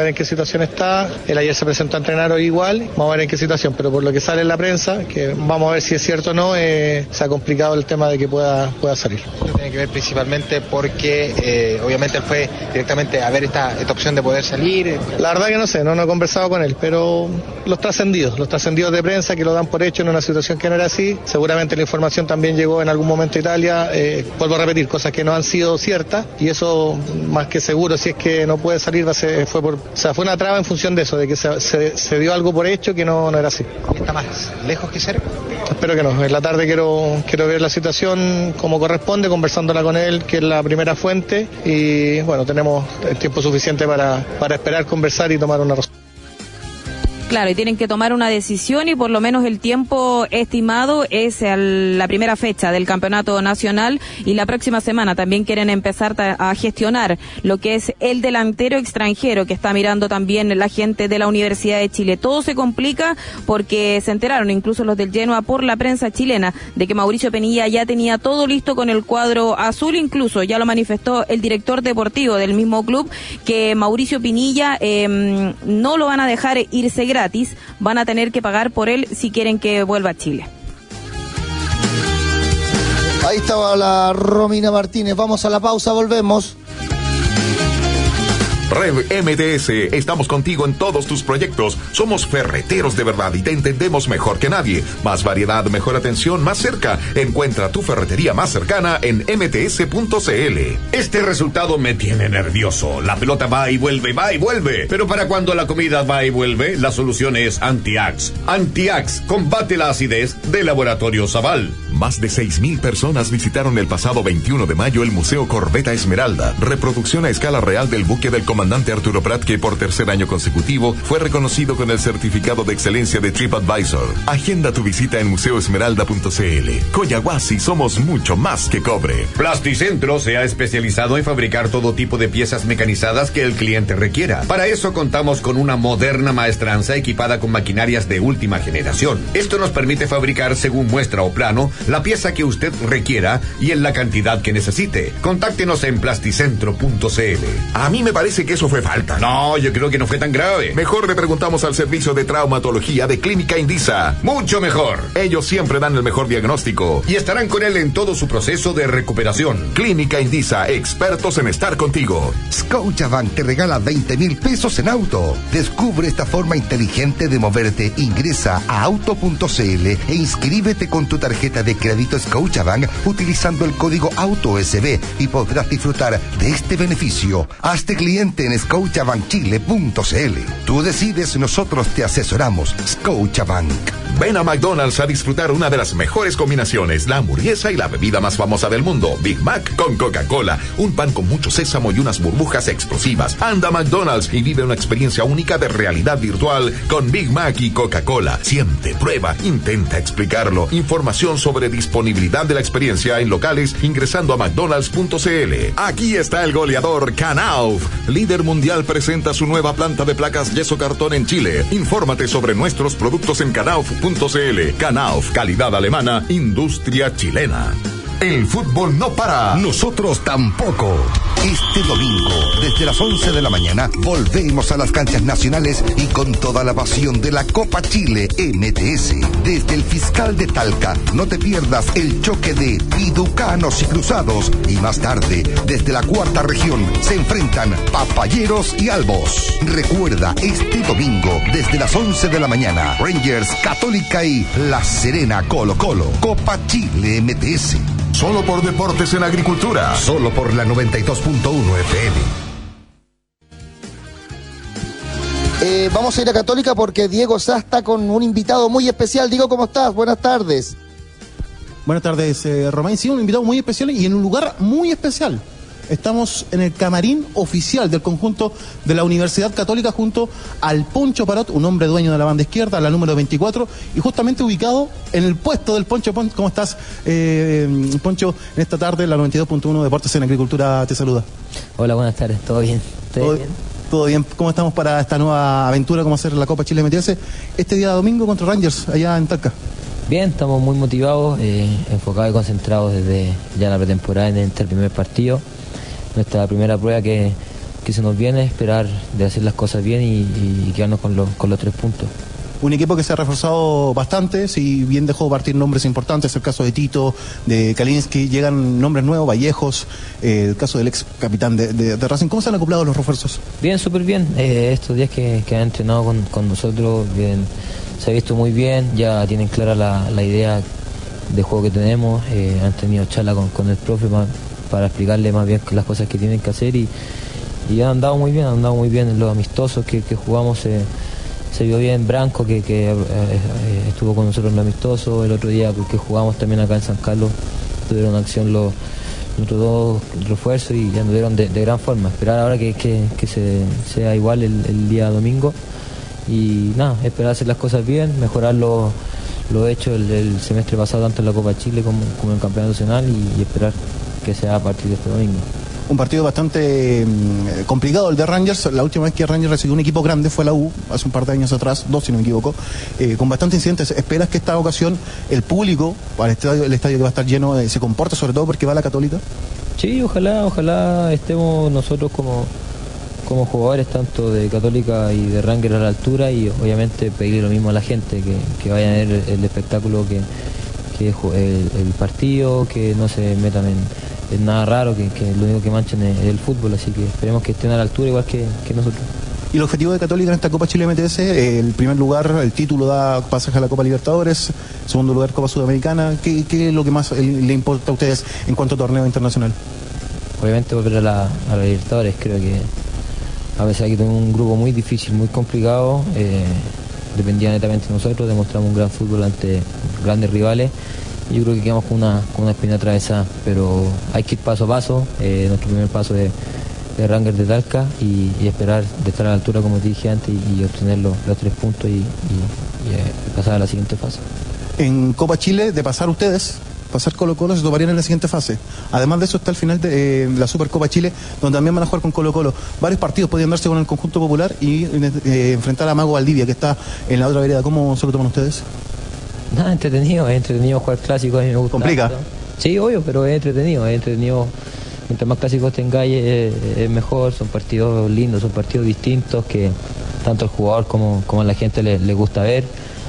ver en qué situación está. Él ayer se presentó a entrenar hoy igual, vamos a ver en qué situación, pero por lo que sale en la prensa, que vamos a ver si es cierto o no, se ha complicado el tema de que pueda salir. Tiene que ver principalmente porque obviamente él fue directamente a ver esta opción de poder salir. La verdad que no sé, no he conversado con él, pero los trascendidos de prensa que lo dan por hecho en una situación que no era así. Seguramente la información también llegó en algún momento a Italia, vuelvo a repetir, cosas que no han sido ciertas, y eso más que seguro, si es que no puede salir, fue una traba en función de eso, de que se dio algo por hecho que no era así. ¿Está más lejos que cerca? Espero que no. En la tarde quiero ver la situación como corresponde, conversándola con él, que es la primera fuente, y bueno, tenemos el tiempo suficiente para esperar, conversar y tomar una resolución. Claro, y tienen que tomar una decisión, y por lo menos el tiempo estimado es la primera fecha del campeonato nacional, y la próxima semana también quieren empezar a gestionar lo que es el delantero extranjero que está mirando también la gente de la Universidad de Chile. Todo se complica porque se enteraron incluso los del Genoa por la prensa chilena de que Mauricio Pinilla ya tenía todo listo con el cuadro azul. Incluso ya lo manifestó el director deportivo del mismo club, que Mauricio Pinilla no lo van a dejar irse gratis, van a tener que pagar por él si quieren que vuelva a Chile. Ahí estaba la Romina Martínez. Vamos a la pausa, volvemos. Red MTS, estamos contigo en todos tus proyectos. Somos ferreteros de verdad y te entendemos mejor que nadie. Más variedad, mejor atención, más cerca. Encuentra tu ferretería más cercana en mts.cl. Este resultado me tiene nervioso. La pelota va y vuelve. Pero para cuando la comida va y vuelve, la solución es Antiax. Antiax combate la acidez de Laboratorio Zaval. Más de 6,000 personas visitaron el pasado 21 de mayo el Museo Corbeta Esmeralda, reproducción a escala real del buque del comandante Arturo Prat, que por tercer año consecutivo fue reconocido con el certificado de excelencia de TripAdvisor. Agenda tu visita en museoesmeralda.cl. Coyahuasi, somos mucho más que cobre. Plasticentro se ha especializado en fabricar todo tipo de piezas mecanizadas que el cliente requiera. Para eso contamos con una moderna maestranza equipada con maquinarias de última generación. Esto nos permite fabricar según muestra o plano la pieza que usted requiera y en la cantidad que necesite. Contáctenos en plasticentro.cl. A mí me parece que eso fue falta. No, yo creo que no fue tan grave. Mejor le preguntamos al servicio de traumatología de Clínica Indisa. Mucho mejor. Ellos siempre dan el mejor diagnóstico y estarán con él en todo su proceso de recuperación. Clínica Indisa, expertos en estar contigo. Scotiabank te regala 20,000 pesos en auto. Descubre esta forma inteligente de moverte. Ingresa a auto.cl e inscríbete con tu tarjeta de crédito Scotiabank utilizando el código AUTOSB y podrás disfrutar de este beneficio. Hazte cliente en scotiabankchile.cl. Tú decides, nosotros te asesoramos. Scotiabank. Ven a McDonald's a disfrutar una de las mejores combinaciones, la hamburguesa y la bebida más famosa del mundo, Big Mac con Coca-Cola, un pan con mucho sésamo y unas burbujas explosivas. Anda a McDonald's y vive una experiencia única de realidad virtual con Big Mac y Coca-Cola. Siente, prueba, intenta explicarlo. Información sobre disponibilidad de la experiencia en locales ingresando a mcdonalds.cl. Aquí está el goleador Knauf. Líder mundial presenta su nueva planta de placas yeso cartón en Chile. Infórmate sobre nuestros productos en Knauf.cl. Knauf, calidad alemana, industria chilena. El fútbol no para. Nosotros tampoco. Este domingo, desde las 11 de la mañana, volvemos a las canchas nacionales y con toda la pasión de la Copa Chile MTS. Desde el Fiscal de Talca, no te pierdas el choque de Piducanos y Cruzados. Y más tarde, desde la cuarta región, se enfrentan Papayeros y Albos. Recuerda, este domingo, desde las 11 de la mañana, Rangers, Católica y La Serena Colo Colo. Copa Chile MTS. Solo por Deportes en Agricultura. Solo por la 92.1 FM. Vamos a ir a Católica porque Diego Sá está con un invitado muy especial. Diego, ¿cómo estás? Buenas tardes. Buenas tardes, Romain. Sí, un invitado muy especial y en un lugar muy especial. Estamos en el camarín oficial del conjunto de la Universidad Católica junto al Poncho Parot, un hombre dueño de la banda izquierda, la número 24, y justamente ubicado en el puesto del Poncho. ¿Cómo estás, Poncho? En esta tarde, la 92.1 Deportes en Agricultura te saluda. Hola, buenas tardes. ¿Todo bien? ¿Todo bien? Todo bien. ¿Cómo estamos para esta nueva aventura, como hacer la Copa Chile MTS este día domingo contra Rangers, allá en Talca? Bien, estamos muy motivados, enfocados y concentrados desde ya la pretemporada en este primer partido. Nuestra primera prueba que se nos viene, esperar de hacer las cosas bien y quedarnos con los 3 puntos. Un equipo que se ha reforzado bastante, si bien dejó partir nombres importantes, el caso de Tito, de Kalinski, llegan nombres nuevos, Vallejos, el caso del ex capitán de Racing. ¿Cómo se han acoplado los refuerzos? Bien, súper bien. Estos días que han entrenado con nosotros, bien, se ha visto muy bien, ya tienen clara la idea de juego que tenemos, han tenido charla con el profe para explicarle más bien las cosas que tienen que hacer y han andado muy bien en los amistosos que jugamos. Se vio bien Branco que estuvo con nosotros en el amistoso, el otro día que jugamos también acá en San Carlos, tuvieron acción los otros 2 refuerzos y anduvieron de gran forma. Esperar ahora que sea igual el día domingo y nada, esperar hacer las cosas bien, mejorar lo hecho el semestre pasado tanto en la Copa Chile como en el Campeonato Nacional y esperar que sea a partir de este domingo. Un partido bastante complicado el de Rangers. La última vez que Rangers recibió un equipo grande fue la U, hace un par de años atrás, 2 si no me equivoco, con bastantes incidentes. ¿Esperas que esta ocasión el público, el estadio que va a estar lleno, se comporte, sobre todo porque va la Católica? Sí, ojalá estemos nosotros como jugadores tanto de Católica y de Rangers a la altura y obviamente pedirle lo mismo a la gente, que vayan a ver el espectáculo que es el partido, que no se metan en nada raro, que lo único que manchan es el fútbol, así que esperemos que estén a la altura igual que nosotros. ¿Y el objetivo de Católica en esta Copa Chile MTS? El primer lugar, el título da pasaje a la Copa Libertadores, segundo lugar Copa Sudamericana. ¿Qué es lo que más le importa a ustedes en cuanto a torneo internacional? Obviamente volver a la Libertadores. Creo que a pesar de que tenemos un grupo muy difícil, muy complicado, dependía netamente de nosotros, demostramos un gran fútbol ante grandes rivales. Yo creo que quedamos con una espina atravesada, pero hay que ir paso a paso. Nuestro primer paso es de Rangers de Talca y esperar de estar a la altura, como te dije antes, y obtener los 3 puntos y pasar a la siguiente fase. En Copa Chile, de pasar ustedes, pasar Colo-Colo, se toparían en la siguiente fase. Además de eso está el final de la Supercopa Chile, donde también van a jugar con Colo-Colo. Varios partidos podrían darse con el conjunto popular y enfrentar a Mago Valdivia, que está en la otra vereda. ¿Cómo se lo toman ustedes? Nada, es entretenido jugar clásicos, a mí me gusta. ¿Complica? Sí, obvio, pero es entretenido. Mientras más clásicos tengáis es mejor, son partidos lindos, son partidos distintos que tanto al jugador como a la gente le gusta ver.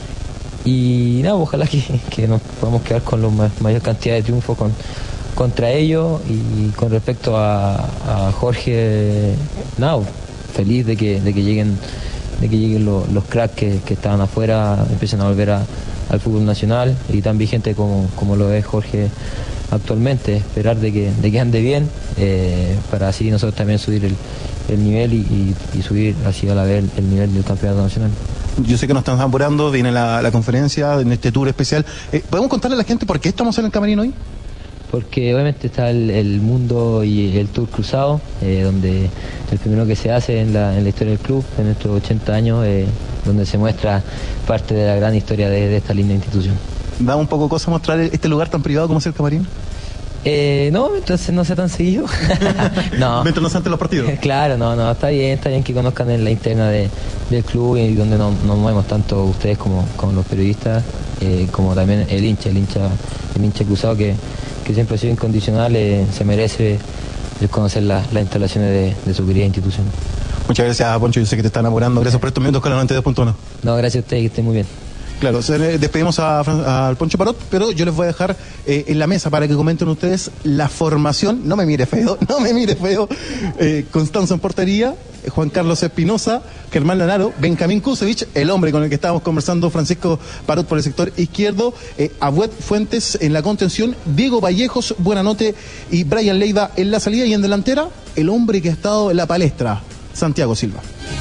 Y nada, ojalá que nos podamos quedar con la mayor cantidad de triunfos contra ellos. Y con respecto a Jorge, nada, feliz de que lleguen los cracks que estaban afuera, empiecen a volver al fútbol nacional y tan vigente como lo es Jorge actualmente. Esperar de que ande bien para así nosotros también subir el nivel y subir así a la vez el nivel del campeonato nacional. Yo sé que nos están apurando, viene la conferencia en este tour especial. ¿Podemos contarle a la gente por qué estamos en el camarín hoy? Porque obviamente está el mundo y el tour cruzado, donde el primero que se hace en la historia del club, en estos 80 años, donde se muestra parte de la gran historia de esta linda institución. ¿Da un poco cosa mostrar este lugar tan privado como es el camarín? No, entonces no sea tan seguido. No. Mientras no salten los partidos. Claro, no, está bien que conozcan en la interna del club y donde nos movemos tanto ustedes como los periodistas, como también el hincha cruzado que siempre ha sido incondicional, se merece conocer las instalaciones de su querida institución. Muchas gracias, Poncho, yo sé que te está enamorando. Gracias por estos minutos con la 92.1. No, gracias a ustedes, que estén muy bien. Claro, despedimos al Poncho Parot, pero yo les voy a dejar en la mesa para que comenten ustedes la formación. No me mire feo. Constanzo en portería, Juan Carlos Espinosa, Germán Lanaro, Benjamín Kusevich, el hombre con el que estábamos conversando, Francisco Parot por el sector izquierdo, Abuet Fuentes en la contención, Diego Vallejos, Buenanote y Brian Leiva en la salida, y en delantera, el hombre que ha estado en la palestra, Santiago Silva.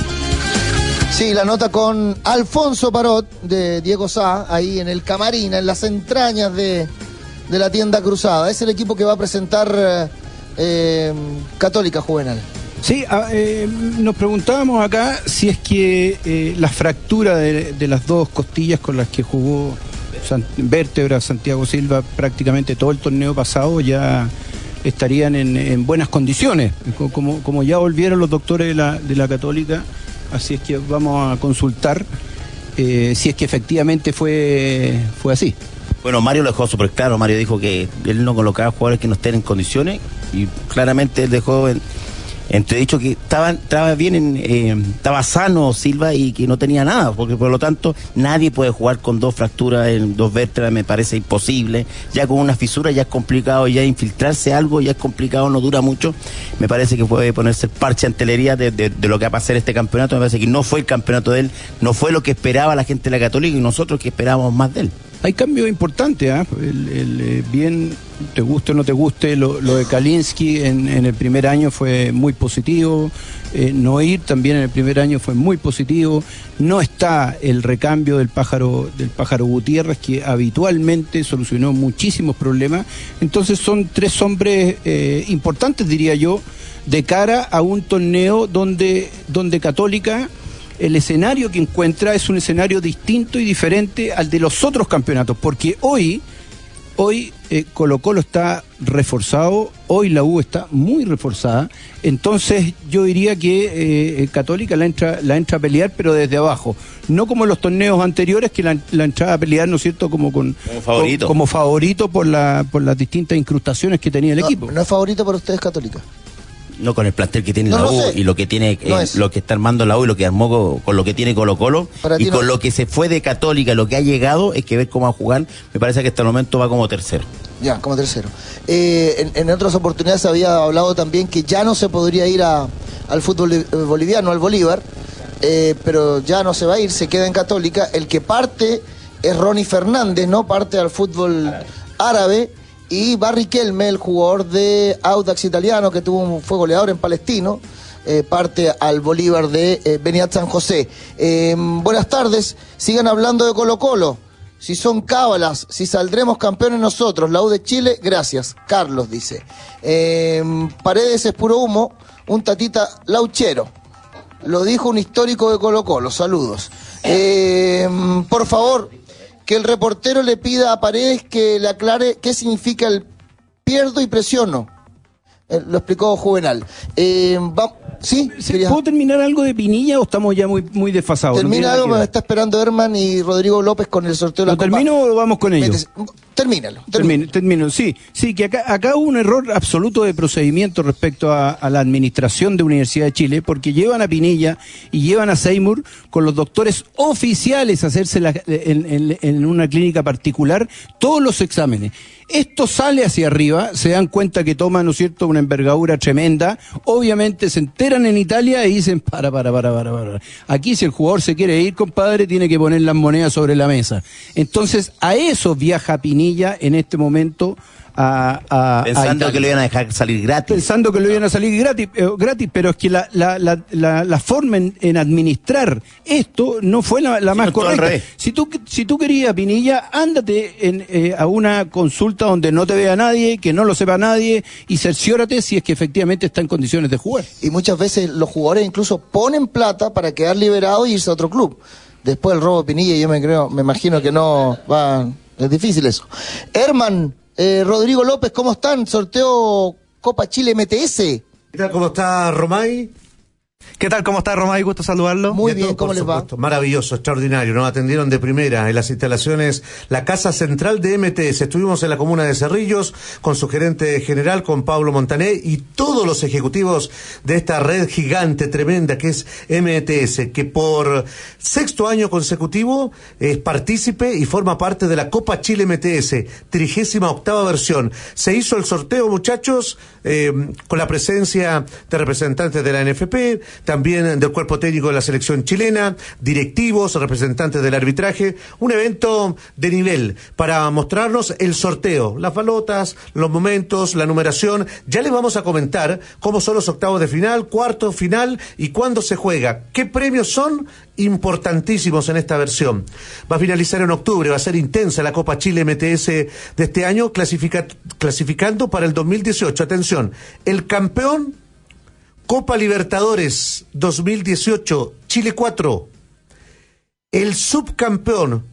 Sí, la nota con Alfonso Parot de Diego Sá, ahí en el camarín, en las entrañas de la tienda cruzada. Es el equipo que va a presentar Católica Juvenal. Sí, nos preguntábamos acá si es que la fractura de las 2 costillas con las que jugó vértebra Santiago Silva prácticamente todo el torneo pasado ya estarían en buenas condiciones, como ya volvieron los doctores de la Católica. Así es que vamos a consultar si es que efectivamente fue así. Bueno, Mario lo dejó súper claro. Mario dijo que él no colocaba jugadores que no estén en condiciones, y claramente él dejó Entredicho que estaba bien, estaba sano Silva y que no tenía nada, porque por lo tanto nadie puede jugar con 2 fracturas en 2 vértebras, me parece imposible. Ya con una fisura ya es complicado, ya infiltrarse algo ya es complicado, no dura mucho. Me parece que puede ponerse parche ante la herida de lo que va a pasar este campeonato. Me parece que no fue el campeonato de él, no fue lo que esperaba la gente de la Católica y nosotros que esperábamos más de él. Hay cambios importantes, ¿eh? Bien, te guste o no te guste, lo de Kalinski en el primer año fue muy positivo, Noir también en el primer año fue muy positivo, no está el recambio del pájaro Gutiérrez, que habitualmente solucionó muchísimos problemas. Entonces son 3 hombres importantes, diría yo, de cara a un torneo donde Católica, el escenario que encuentra es un escenario distinto y diferente al de los otros campeonatos, porque hoy Colo-Colo está reforzado, hoy la U está muy reforzada, entonces yo diría que Católica la entra a pelear, pero desde abajo, no como en los torneos anteriores que la entraba a pelear, ¿no es cierto?, como favorito por las distintas incrustaciones que tenía el equipo. ¿No es favorito para ustedes Católica? No, con el plantel que tiene la U y lo que tiene, lo que está armando la U y lo que armó con lo que tiene Colo-Colo y con lo que se fue de Católica, lo que ha llegado, es que ver cómo va a jugar. Me parece que hasta el momento va como tercero. Ya, como tercero. En otras oportunidades había hablado también que ya no se podría ir al fútbol boliviano, al Bolívar, pero ya no se va a ir, se queda en Católica. El que parte es Ronnie Fernández, ¿no? Parte al fútbol árabe. Y Barry Kelme, el jugador de Audax italiano que fue goleador en Palestino, parte al Bolívar de Beniat San José. Buenas tardes, sigan hablando de Colo-Colo. Si son cábalas, si saldremos campeones nosotros, la U de Chile, gracias. Carlos dice. Paredes es puro humo, un tatita lauchero. Lo dijo un histórico de Colo-Colo, saludos. Por favor, que el reportero le pida a Paredes que le aclare qué significa el pierdo y presiono. Lo explicó Juvenal. ¿Sí? ¿Puedo terminar algo de Pinilla o estamos ya muy desfasados? Termina algo, me está esperando Herman y Rodrigo López con el sorteo de la Copa. ¿Lo termino o vamos con ellos? Termínalo. Termino. Sí, que acá hubo un error absoluto de procedimiento respecto a la administración de Universidad de Chile, porque llevan a Pinilla y llevan a Seymour con los doctores oficiales a hacerse en una clínica particular todos los exámenes. Esto sale hacia arriba, se dan cuenta que toma, ¿no es cierto?, una envergadura tremenda. Obviamente se enteran en Italia y dicen, para. Aquí si el jugador se quiere ir, compadre, tiene que poner las monedas sobre la mesa. Entonces, a eso viaja Pinilla en este momento pensando que lo iban a dejar salir gratis. Pensando que lo iban a salir gratis, pero es que la forma en administrar esto no fue la más correcta. Si tú querías, Pinilla, ándate a una consulta donde no te vea nadie, que no lo sepa nadie, y cerciórate si es que efectivamente está en condiciones de jugar. Y muchas veces los jugadores incluso ponen plata para quedar liberados y irse a otro club. Después del robo de Pinilla, yo me imagino que no va, es difícil eso. Herman, Rodrigo López, ¿cómo están? Sorteo Copa Chile MTS. ¿Qué tal? ¿Cómo está Romay? ¿Qué tal? ¿Cómo está Romay? Gusto saludarlo. Muy bien, ¿cómo les va? Maravilloso, extraordinario. Nos atendieron de primera en las instalaciones, la Casa Central de MTS. Estuvimos en la comuna de Cerrillos con su gerente general, con Pablo Montané, y todos los ejecutivos de esta red gigante, tremenda, que es MTS, que por 6º año consecutivo es partícipe y forma parte de la Copa Chile MTS, 38ª versión. Se hizo el sorteo, muchachos, con la presencia de representantes de la NFP, también del cuerpo técnico de la selección chilena, directivos, representantes del arbitraje, un evento de nivel para mostrarnos el sorteo, las balotas, los momentos, la numeración. Ya les vamos a comentar cómo son los octavos de final, cuarto, final y cuándo se juega. ¿Qué premios son? Importantísimos en esta versión. Va a finalizar en octubre, va a ser intensa la Copa Chile MTS de este año, clasificando para el 2018. Atención, el campeón, Copa Libertadores 2018, Chile 4. El subcampeón,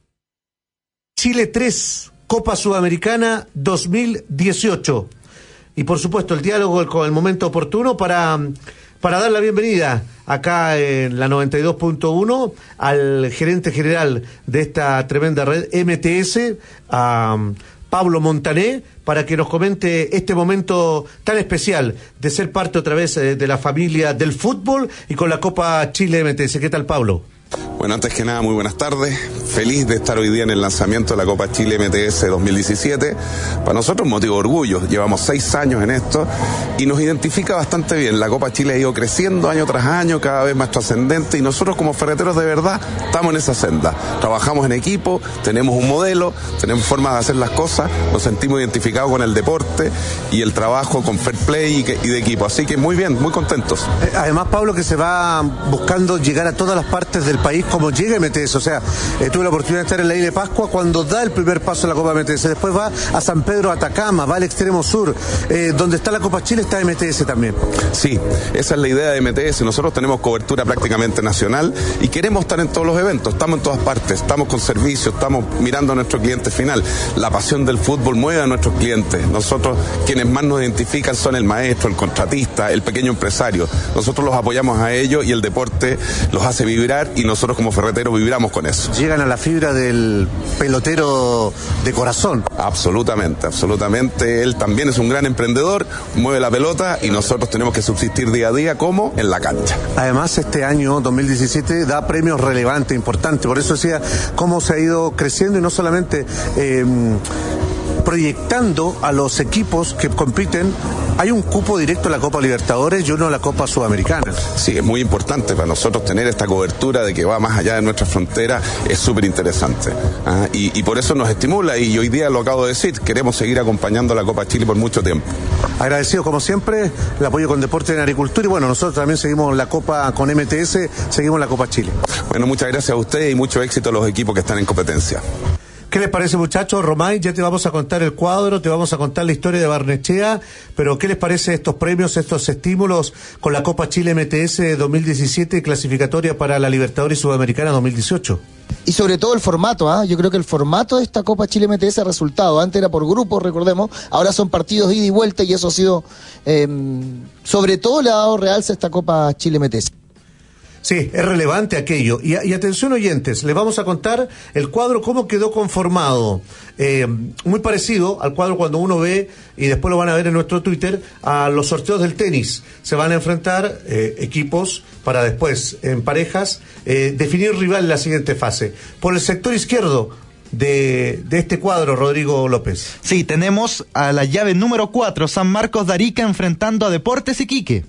Chile 3, Copa Sudamericana 2018. Y por supuesto el diálogo con el momento oportuno para dar la bienvenida acá en la 92.1 al gerente general de esta tremenda red MTS, a Pablo Montané, para que nos comente este momento tan especial de ser parte otra vez de la familia del fútbol y con la Copa Chile MTS. ¿Qué tal, Pablo? Bueno, antes que nada, muy buenas tardes. Feliz de estar hoy día en el lanzamiento de la Copa Chile MTS 2017. Para nosotros un motivo de orgullo. Llevamos 6 años en esto y nos identifica bastante bien. La Copa Chile ha ido creciendo año tras año, cada vez más trascendente, y nosotros como ferreteros de verdad estamos en esa senda. Trabajamos en equipo, tenemos un modelo, tenemos formas de hacer las cosas, nos sentimos identificados con el deporte y el trabajo con fair play y de equipo. Así que muy bien, muy contentos. Además, Pablo, que se va buscando llegar a todas las partes del país como llega MTS, o sea, tuve la oportunidad de estar en la isla de Pascua cuando da el primer paso en la Copa MTS, después va a San Pedro Atacama, va al extremo sur, donde está la Copa Chile está MTS también. Sí, esa es la idea de MTS, nosotros tenemos cobertura prácticamente nacional y queremos estar en todos los eventos, estamos en todas partes, estamos con servicios, estamos mirando a nuestro cliente final. La pasión del fútbol mueve a nuestros clientes, nosotros quienes más nos identifican son el maestro, el contratista, el pequeño empresario, nosotros los apoyamos a ellos y el deporte los hace vibrar y nosotros como ferreteros vibramos con eso. Llegan a la fibra del pelotero de corazón. Absolutamente, absolutamente. Él también es un gran emprendedor, mueve la pelota y nosotros tenemos que subsistir día a día como en la cancha. Además, este año 2017 da premios relevantes, importantes. Por eso decía cómo se ha ido creciendo y no solamente proyectando a los equipos que compiten. Hay un cupo directo a la Copa Libertadores y uno a la Copa Sudamericana. Sí, es muy importante para nosotros tener esta cobertura de que va más allá de nuestra frontera, es súper interesante. Y por eso nos estimula, y hoy día lo acabo de decir, queremos seguir acompañando a la Copa Chile por mucho tiempo. Agradecido como siempre el apoyo con Deporte en Agricultura, y bueno, nosotros también seguimos la Copa con MTS, seguimos la Copa Chile. Bueno, muchas gracias a ustedes y mucho éxito a los equipos que están en competencia. ¿Qué les parece, muchachos? Romay, ya te vamos a contar el cuadro, te vamos a contar la historia de Barnechea, pero ¿qué les parece estos premios, estos estímulos con la Copa Chile MTS 2017 clasificatoria para la Libertadores Sudamericana 2018? Y sobre todo el formato, yo creo que el formato de esta Copa Chile MTS ha resultado. Antes era por grupos, recordemos, ahora son partidos ida y vuelta, y eso ha sido, sobre todo le ha dado realce a esta Copa Chile MTS. Sí, es relevante aquello. Y atención, oyentes, les vamos a contar el cuadro, cómo quedó conformado. Muy parecido al cuadro cuando uno ve, y después lo van a ver en nuestro Twitter, a los sorteos del tenis. Se van a enfrentar equipos para después, en parejas, definir rival en la siguiente fase. Por el sector izquierdo de este cuadro, Rodrigo López. Sí, tenemos a la llave número 4, San Marcos de Arica enfrentando a Deportes Iquique.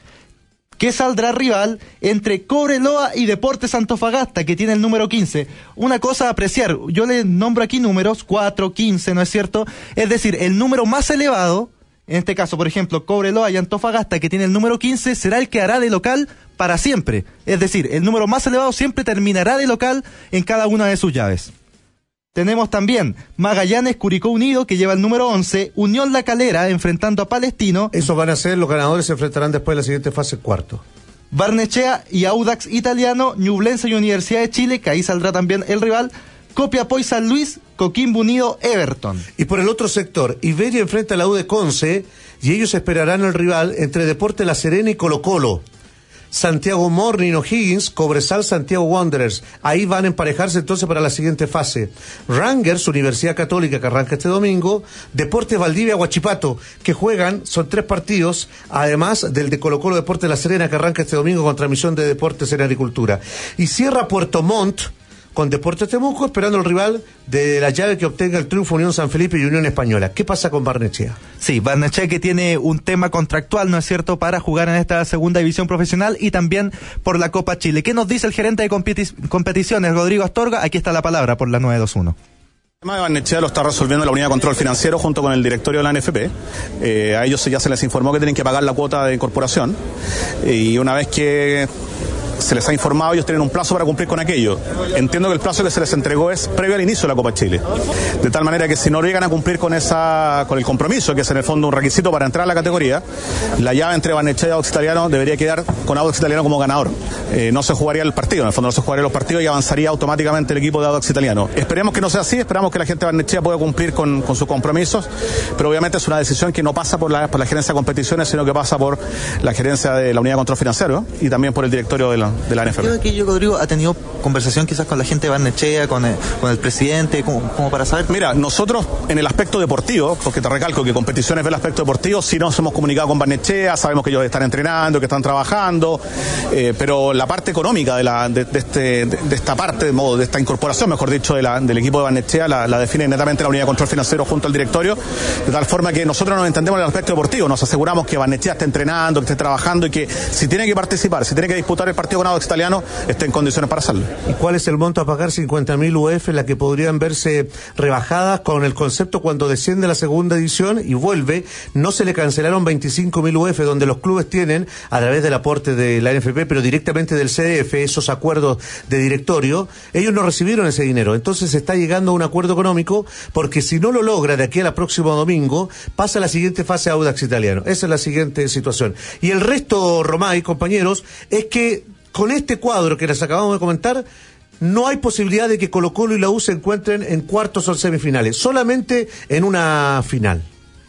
¿Qué saldrá rival entre Cobreloa y Deportes Antofagasta, que tiene el número 15? Una cosa a apreciar, yo le nombro aquí números, 4, 15, ¿no es cierto? Es decir, el número más elevado, en este caso, por ejemplo, Cobreloa y Antofagasta, que tiene el número 15, será el que hará de local para siempre. Es decir, el número más elevado siempre terminará de local en cada una de sus llaves. Tenemos también Magallanes Curicó Unido, que lleva el número 11, Unión La Calera enfrentando a Palestino. Esos van a ser, los ganadores se enfrentarán después de la siguiente fase, cuarto. Barnechea y Audax Italiano, Ñublense y Universidad de Chile, que ahí saldrá también el rival. Copiapó y San Luis, Coquimbo Unido, Everton. Y por el otro sector, Iberia enfrenta a la U de Conce, y ellos esperarán el rival entre Deportes La Serena y Colo-Colo. Santiago Morning O'Higgins, Cobresal, Santiago Wanderers. Ahí van a emparejarse entonces para la siguiente fase. Rangers, Universidad Católica, que arranca este domingo. Deportes Valdivia, Huachipato, que juegan, son 3 partidos, además del de Colo-Colo Deportes La Serena, que arranca este domingo con transmisión de Deportes en Agricultura. Y cierra Puerto Montt con Deportes Temuco, esperando el rival de la llave que obtenga el triunfo Unión San Felipe y Unión Española. ¿Qué pasa con Barnechea? Sí, Barnechea, que tiene un tema contractual, ¿no es cierto?, para jugar en esta segunda división profesional y también por la Copa Chile. ¿Qué nos dice el gerente de competiciones, Rodrigo Astorga? Aquí está la palabra por la 921. El tema de Barnechea lo está resolviendo la unidad de control financiero junto con el directorio de la NFP. A ellos ya se les informó que tienen que pagar la cuota de incorporación, y una vez que se les ha informado, ellos tienen un plazo para cumplir con aquello. Entiendo que el plazo que se les entregó es previo al inicio de la Copa Chile, de tal manera que si no llegan a cumplir con el compromiso, que es en el fondo un requisito para entrar a la categoría, la llave entre Barnechea y Audax Italiano debería quedar con Audax Italiano como ganador. No se jugaría el partido, en el fondo no se jugaría los partidos y avanzaría automáticamente el equipo de Audax Italiano. Esperemos que no sea así, esperamos que la gente de Barnechea pueda cumplir con sus compromisos, pero obviamente es una decisión que no pasa por la gerencia de competiciones, sino que pasa por la gerencia de la unidad de control financiero y también por el directorio de la la NFP. Creo que Rodrigo ha tenido conversación quizás con la gente de Barnechea, con el presidente, como para saber. Mira, nosotros en el aspecto deportivo, porque te recalco que competiciones ve el aspecto deportivo, sí nos hemos comunicado con Barnechea, sabemos que ellos están entrenando, que están trabajando, pero la parte económica de esta parte, de esta incorporación, mejor dicho, del equipo de Barnechea, la define netamente la unidad de control financiero junto al directorio, de tal forma que nosotros nos entendemos en el aspecto deportivo, nos aseguramos que Barnechea esté entrenando, que esté trabajando y que si tiene que participar, si tiene que disputar el partido con Audax Italiano, esté en condiciones para hacerlo. ¿Y cuál es el monto a pagar? 50.000 UF, la que podrían verse rebajadas con el concepto cuando desciende la segunda edición y vuelve, no se le cancelaron 25.000 UF, donde los clubes tienen, a través del aporte de la NFP, pero directamente del CDF, esos acuerdos de directorio, ellos no recibieron ese dinero. Entonces se está llegando a un acuerdo económico, porque si no lo logra de aquí al próximo domingo, pasa a la siguiente fase Audax Italiano. Esa es la siguiente situación. Y el resto, Romay, compañeros, es que con este cuadro que les acabamos de comentar, no hay posibilidad de que Colo-Colo y la U se encuentren en cuartos o semifinales, solamente en una final.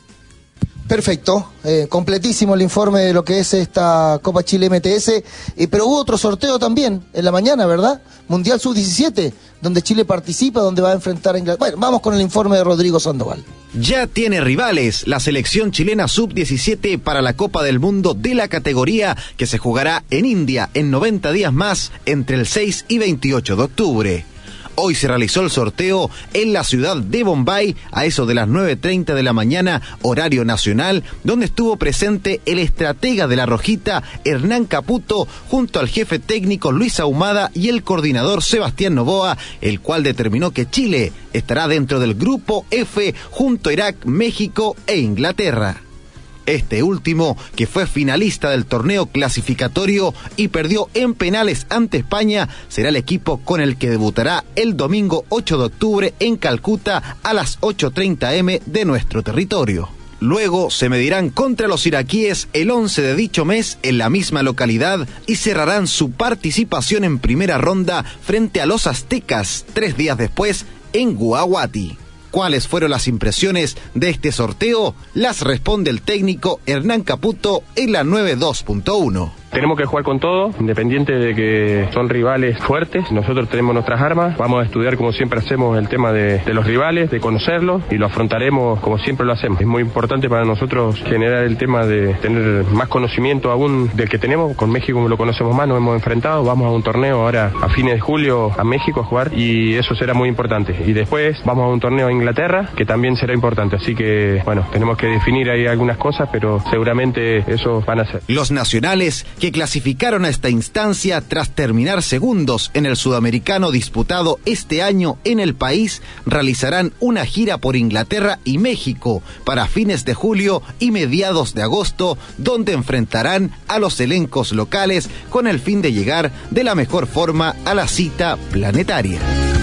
Perfecto, completísimo el informe de lo que es esta Copa Chile MTS, pero hubo otro sorteo también en la mañana, ¿verdad? Mundial Sub-17, donde Chile participa, donde va a enfrentar a Inglaterra. Bueno, vamos con el informe de Rodrigo Sandoval. Ya tiene rivales la selección chilena Sub-17 para la Copa del Mundo de la categoría que se jugará en India en 90 días más, entre el 6 y 28 de octubre. Hoy se realizó el sorteo en la ciudad de Bombay a eso de las 9:30 de la mañana, horario nacional, donde estuvo presente el estratega de la Rojita, Hernán Caputo, junto al jefe técnico Luis Ahumada y el coordinador Sebastián Novoa, el cual determinó que Chile estará dentro del grupo F junto a Irak, México e Inglaterra. Este último, que fue finalista del torneo clasificatorio y perdió en penales ante España, será el equipo con el que debutará el domingo 8 de octubre en Calcuta a las 8:30 am de nuestro territorio. Luego se medirán contra los iraquíes el 11 de dicho mes en la misma localidad y cerrarán su participación en primera ronda frente a los aztecas 3 días después en Guaguati. ¿Cuáles fueron las impresiones de este sorteo? Las responde el técnico Hernán Caputo en la 92.1. Tenemos que jugar con todo, independiente de que son rivales fuertes. Nosotros tenemos nuestras armas, vamos a estudiar como siempre hacemos el tema de los rivales, de conocerlos, y lo afrontaremos como siempre lo hacemos. Es muy importante para nosotros generar el tema de tener más conocimiento aún del que tenemos. Con México lo conocemos más, nos hemos enfrentado, vamos a un torneo ahora a fines de julio a México a jugar, y eso será muy importante. Y después vamos a un torneo a Inglaterra, que también será importante. Así que, bueno, tenemos que definir ahí algunas cosas, pero seguramente eso van a ser. Los nacionales que clasificaron a esta instancia tras terminar segundos en el sudamericano disputado este año en el país, realizarán una gira por Inglaterra y México para fines de julio y mediados de agosto, donde enfrentarán a los elencos locales con el fin de llegar de la mejor forma a la cita planetaria.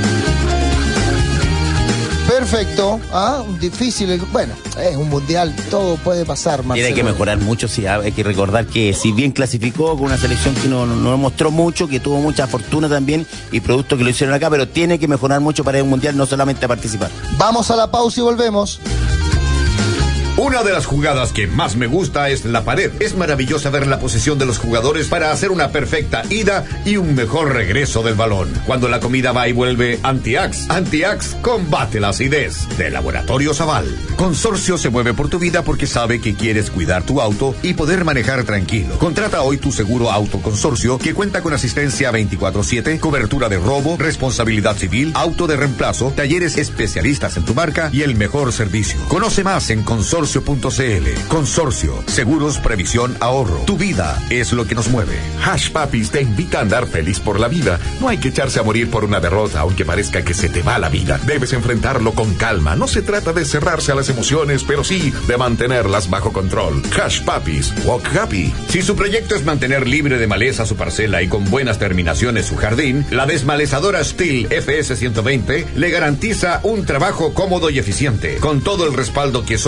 Perfecto, difícil, bueno, es un mundial, todo puede pasar, Marcelo. Y hay que mejorar mucho, sí, hay que recordar que si bien clasificó con una selección que no mostró mucho, que tuvo mucha fortuna también y producto que lo hicieron acá, pero tiene que mejorar mucho para ir a un mundial, no solamente a participar. Vamos a la pausa y volvemos. Una de las jugadas que más me gusta es la pared. Es maravillosa ver la posición de los jugadores para hacer una perfecta ida y un mejor regreso del balón. Cuando la comida va y vuelve, Antiax. Antiax combate la acidez. De Laboratorio Zaval. Consorcio se mueve por tu vida porque sabe que quieres cuidar tu auto y poder manejar tranquilo. Contrata hoy tu seguro auto Consorcio, que cuenta con asistencia 24/7, cobertura de robo, responsabilidad civil, auto de reemplazo, talleres especialistas en tu marca y el mejor servicio. Conoce más en Consorcio.cl. Consorcio, seguros, previsión, ahorro. Tu vida es lo que nos mueve. Hush Puppies te invita a andar feliz por la vida. No hay que echarse a morir por una derrota, aunque parezca que se te va la vida. Debes enfrentarlo con calma. No se trata de cerrarse a las emociones, pero sí de mantenerlas bajo control. Hush Puppies, walk happy. Si su proyecto es mantener libre de maleza su parcela y con buenas terminaciones su jardín, la desmalezadora Stihl FS 120 le garantiza un trabajo cómodo y eficiente, con todo el respaldo que solo Stihl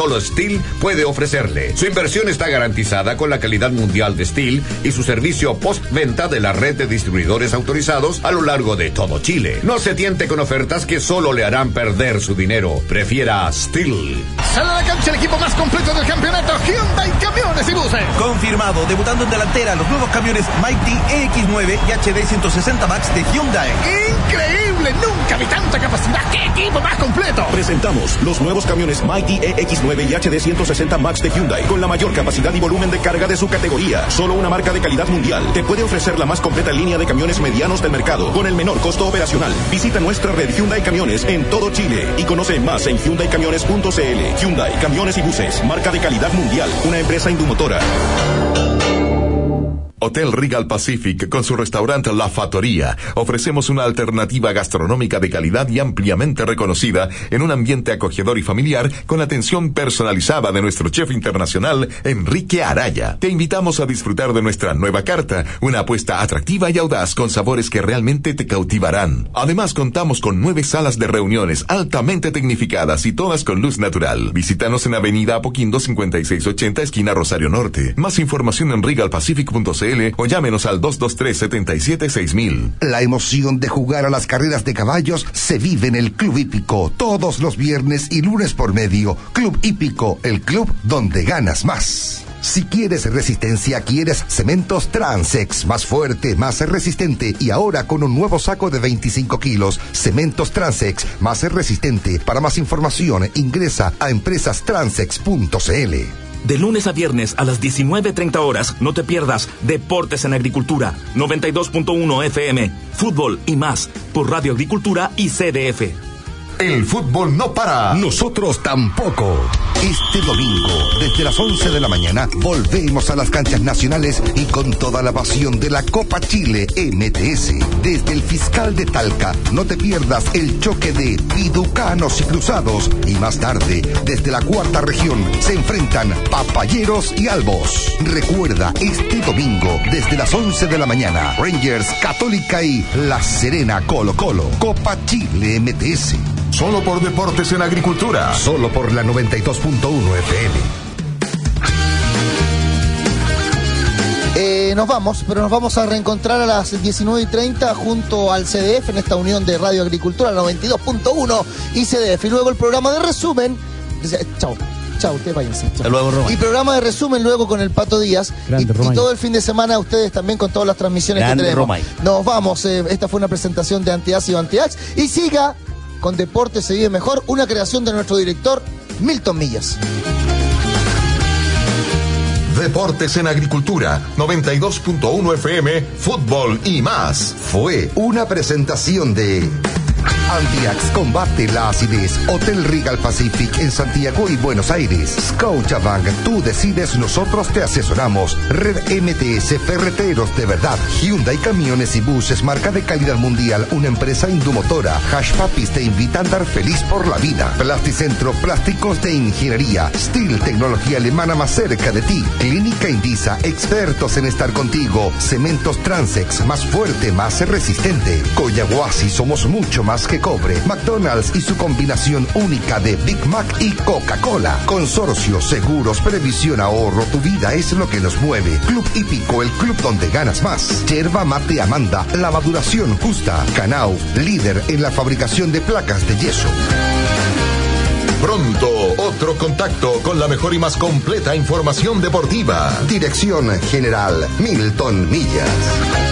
Steel puede ofrecerle. Su inversión está garantizada con la calidad mundial de Steel y su servicio postventa de la red de distribuidores autorizados a lo largo de todo Chile. No se tiente con ofertas que solo le harán perder su dinero. Prefiera Steel. Sale a la cancha el equipo más completo del campeonato, Hyundai Camiones y Buses. Confirmado, debutando en delantera los nuevos camiones Mighty EX9 y HD 160 Max de Hyundai. ¡Increíble! Nunca vi tanta capacidad. ¡Qué equipo más completo! Presentamos los nuevos camiones Mighty EX9 y HD 160 Max de Hyundai, con la mayor capacidad y volumen de carga de su categoría. Solo una marca de calidad mundial te puede ofrecer la más completa línea de camiones medianos del mercado, con el menor costo operacional. Visita nuestra red Hyundai Camiones en todo Chile y conoce más en hyundaicamiones.cl. Hyundai Camiones y Buses, marca de calidad mundial, una empresa Indumotora. Hotel Regal Pacific, con su restaurante La Fattoria, ofrecemos una alternativa gastronómica de calidad y ampliamente reconocida en un ambiente acogedor y familiar, con atención personalizada de nuestro chef internacional Enrique Araya. Te invitamos a disfrutar de nuestra nueva carta, una apuesta atractiva y audaz con sabores que realmente te cautivarán. Además, contamos con 9 salas de reuniones altamente tecnificadas y todas con luz natural. Visítanos en Avenida Apoquindo 5680, esquina Rosario Norte. Más información en regalpacific.cl o llámenos al 223-77-6000. La emoción de jugar a las carreras de caballos se vive en el Club Hípico todos los viernes y lunes por medio. Club Hípico, el club donde ganas más. Si quieres resistencia, quieres cementos Transex, más fuerte, más resistente y ahora con un nuevo saco de 25 kilos. Cementos Transex, más resistente. Para más información, ingresa a empresastransex.cl. De lunes a viernes a las 19:30 horas, no te pierdas Deportes en Agricultura, 92.1 FM, fútbol y más, por Radio Agricultura y CDF. El fútbol no para. Nosotros tampoco. Este domingo, desde las 11 de la mañana, volvemos a las canchas nacionales y con toda la pasión de la Copa Chile MTS. Desde el Fiscal de Talca, no te pierdas el choque de Piducanos y Cruzados. Y más tarde, desde la cuarta región, se enfrentan Papayeros y Albos. Recuerda, este domingo, desde las 11 de la mañana, Rangers, Católica y La Serena, Colo-Colo. Copa Chile MTS. Solo por Deportes en Agricultura. Solo por la 92.1 FM. Nos vamos, pero nos vamos a reencontrar a las 19:30 junto al CDF en esta unión de Radio Agricultura 92.1 y CDF. Y luego el programa de resumen. Chao, ustedes váyanse. Hasta luego, Romay. Y programa de resumen luego con el Pato Díaz. Y todo el fin de semana ustedes también con todas las transmisiones que tenemos. Romay. Nos vamos. Esta fue una presentación de Antiácido Antiax. Y siga con Deportes se vive mejor, una creación de nuestro director Milton Millas. Deportes en Agricultura, 92.1 FM, fútbol y más. Fue una presentación de Antiax combate la acidez. Hotel Regal Pacific en Santiago y Buenos Aires. Scotiabank, tú decides, nosotros te asesoramos. Red MTS, ferreteros de verdad. Hyundai Camiones y Buses, marca de calidad mundial, una empresa Indumotora. Hash Papis te invita a andar feliz por la vida. Plasticentro, plásticos de ingeniería. Steel, tecnología alemana más cerca de ti. Clínica Indisa, expertos en estar contigo. Cementos Transex, más fuerte, más resistente. Coyahuasi, somos mucho más que cobre. McDonald's y su combinación única de Big Mac y Coca-Cola. Consorcio, seguros, previsión, ahorro, tu vida es lo que nos mueve. Club Hípico, el club donde ganas más. Yerba Mate Amanda, la maduración justa. Canau, líder en la fabricación de placas de yeso. Pronto, otro contacto con la mejor y más completa información deportiva. Dirección General Milton Millas.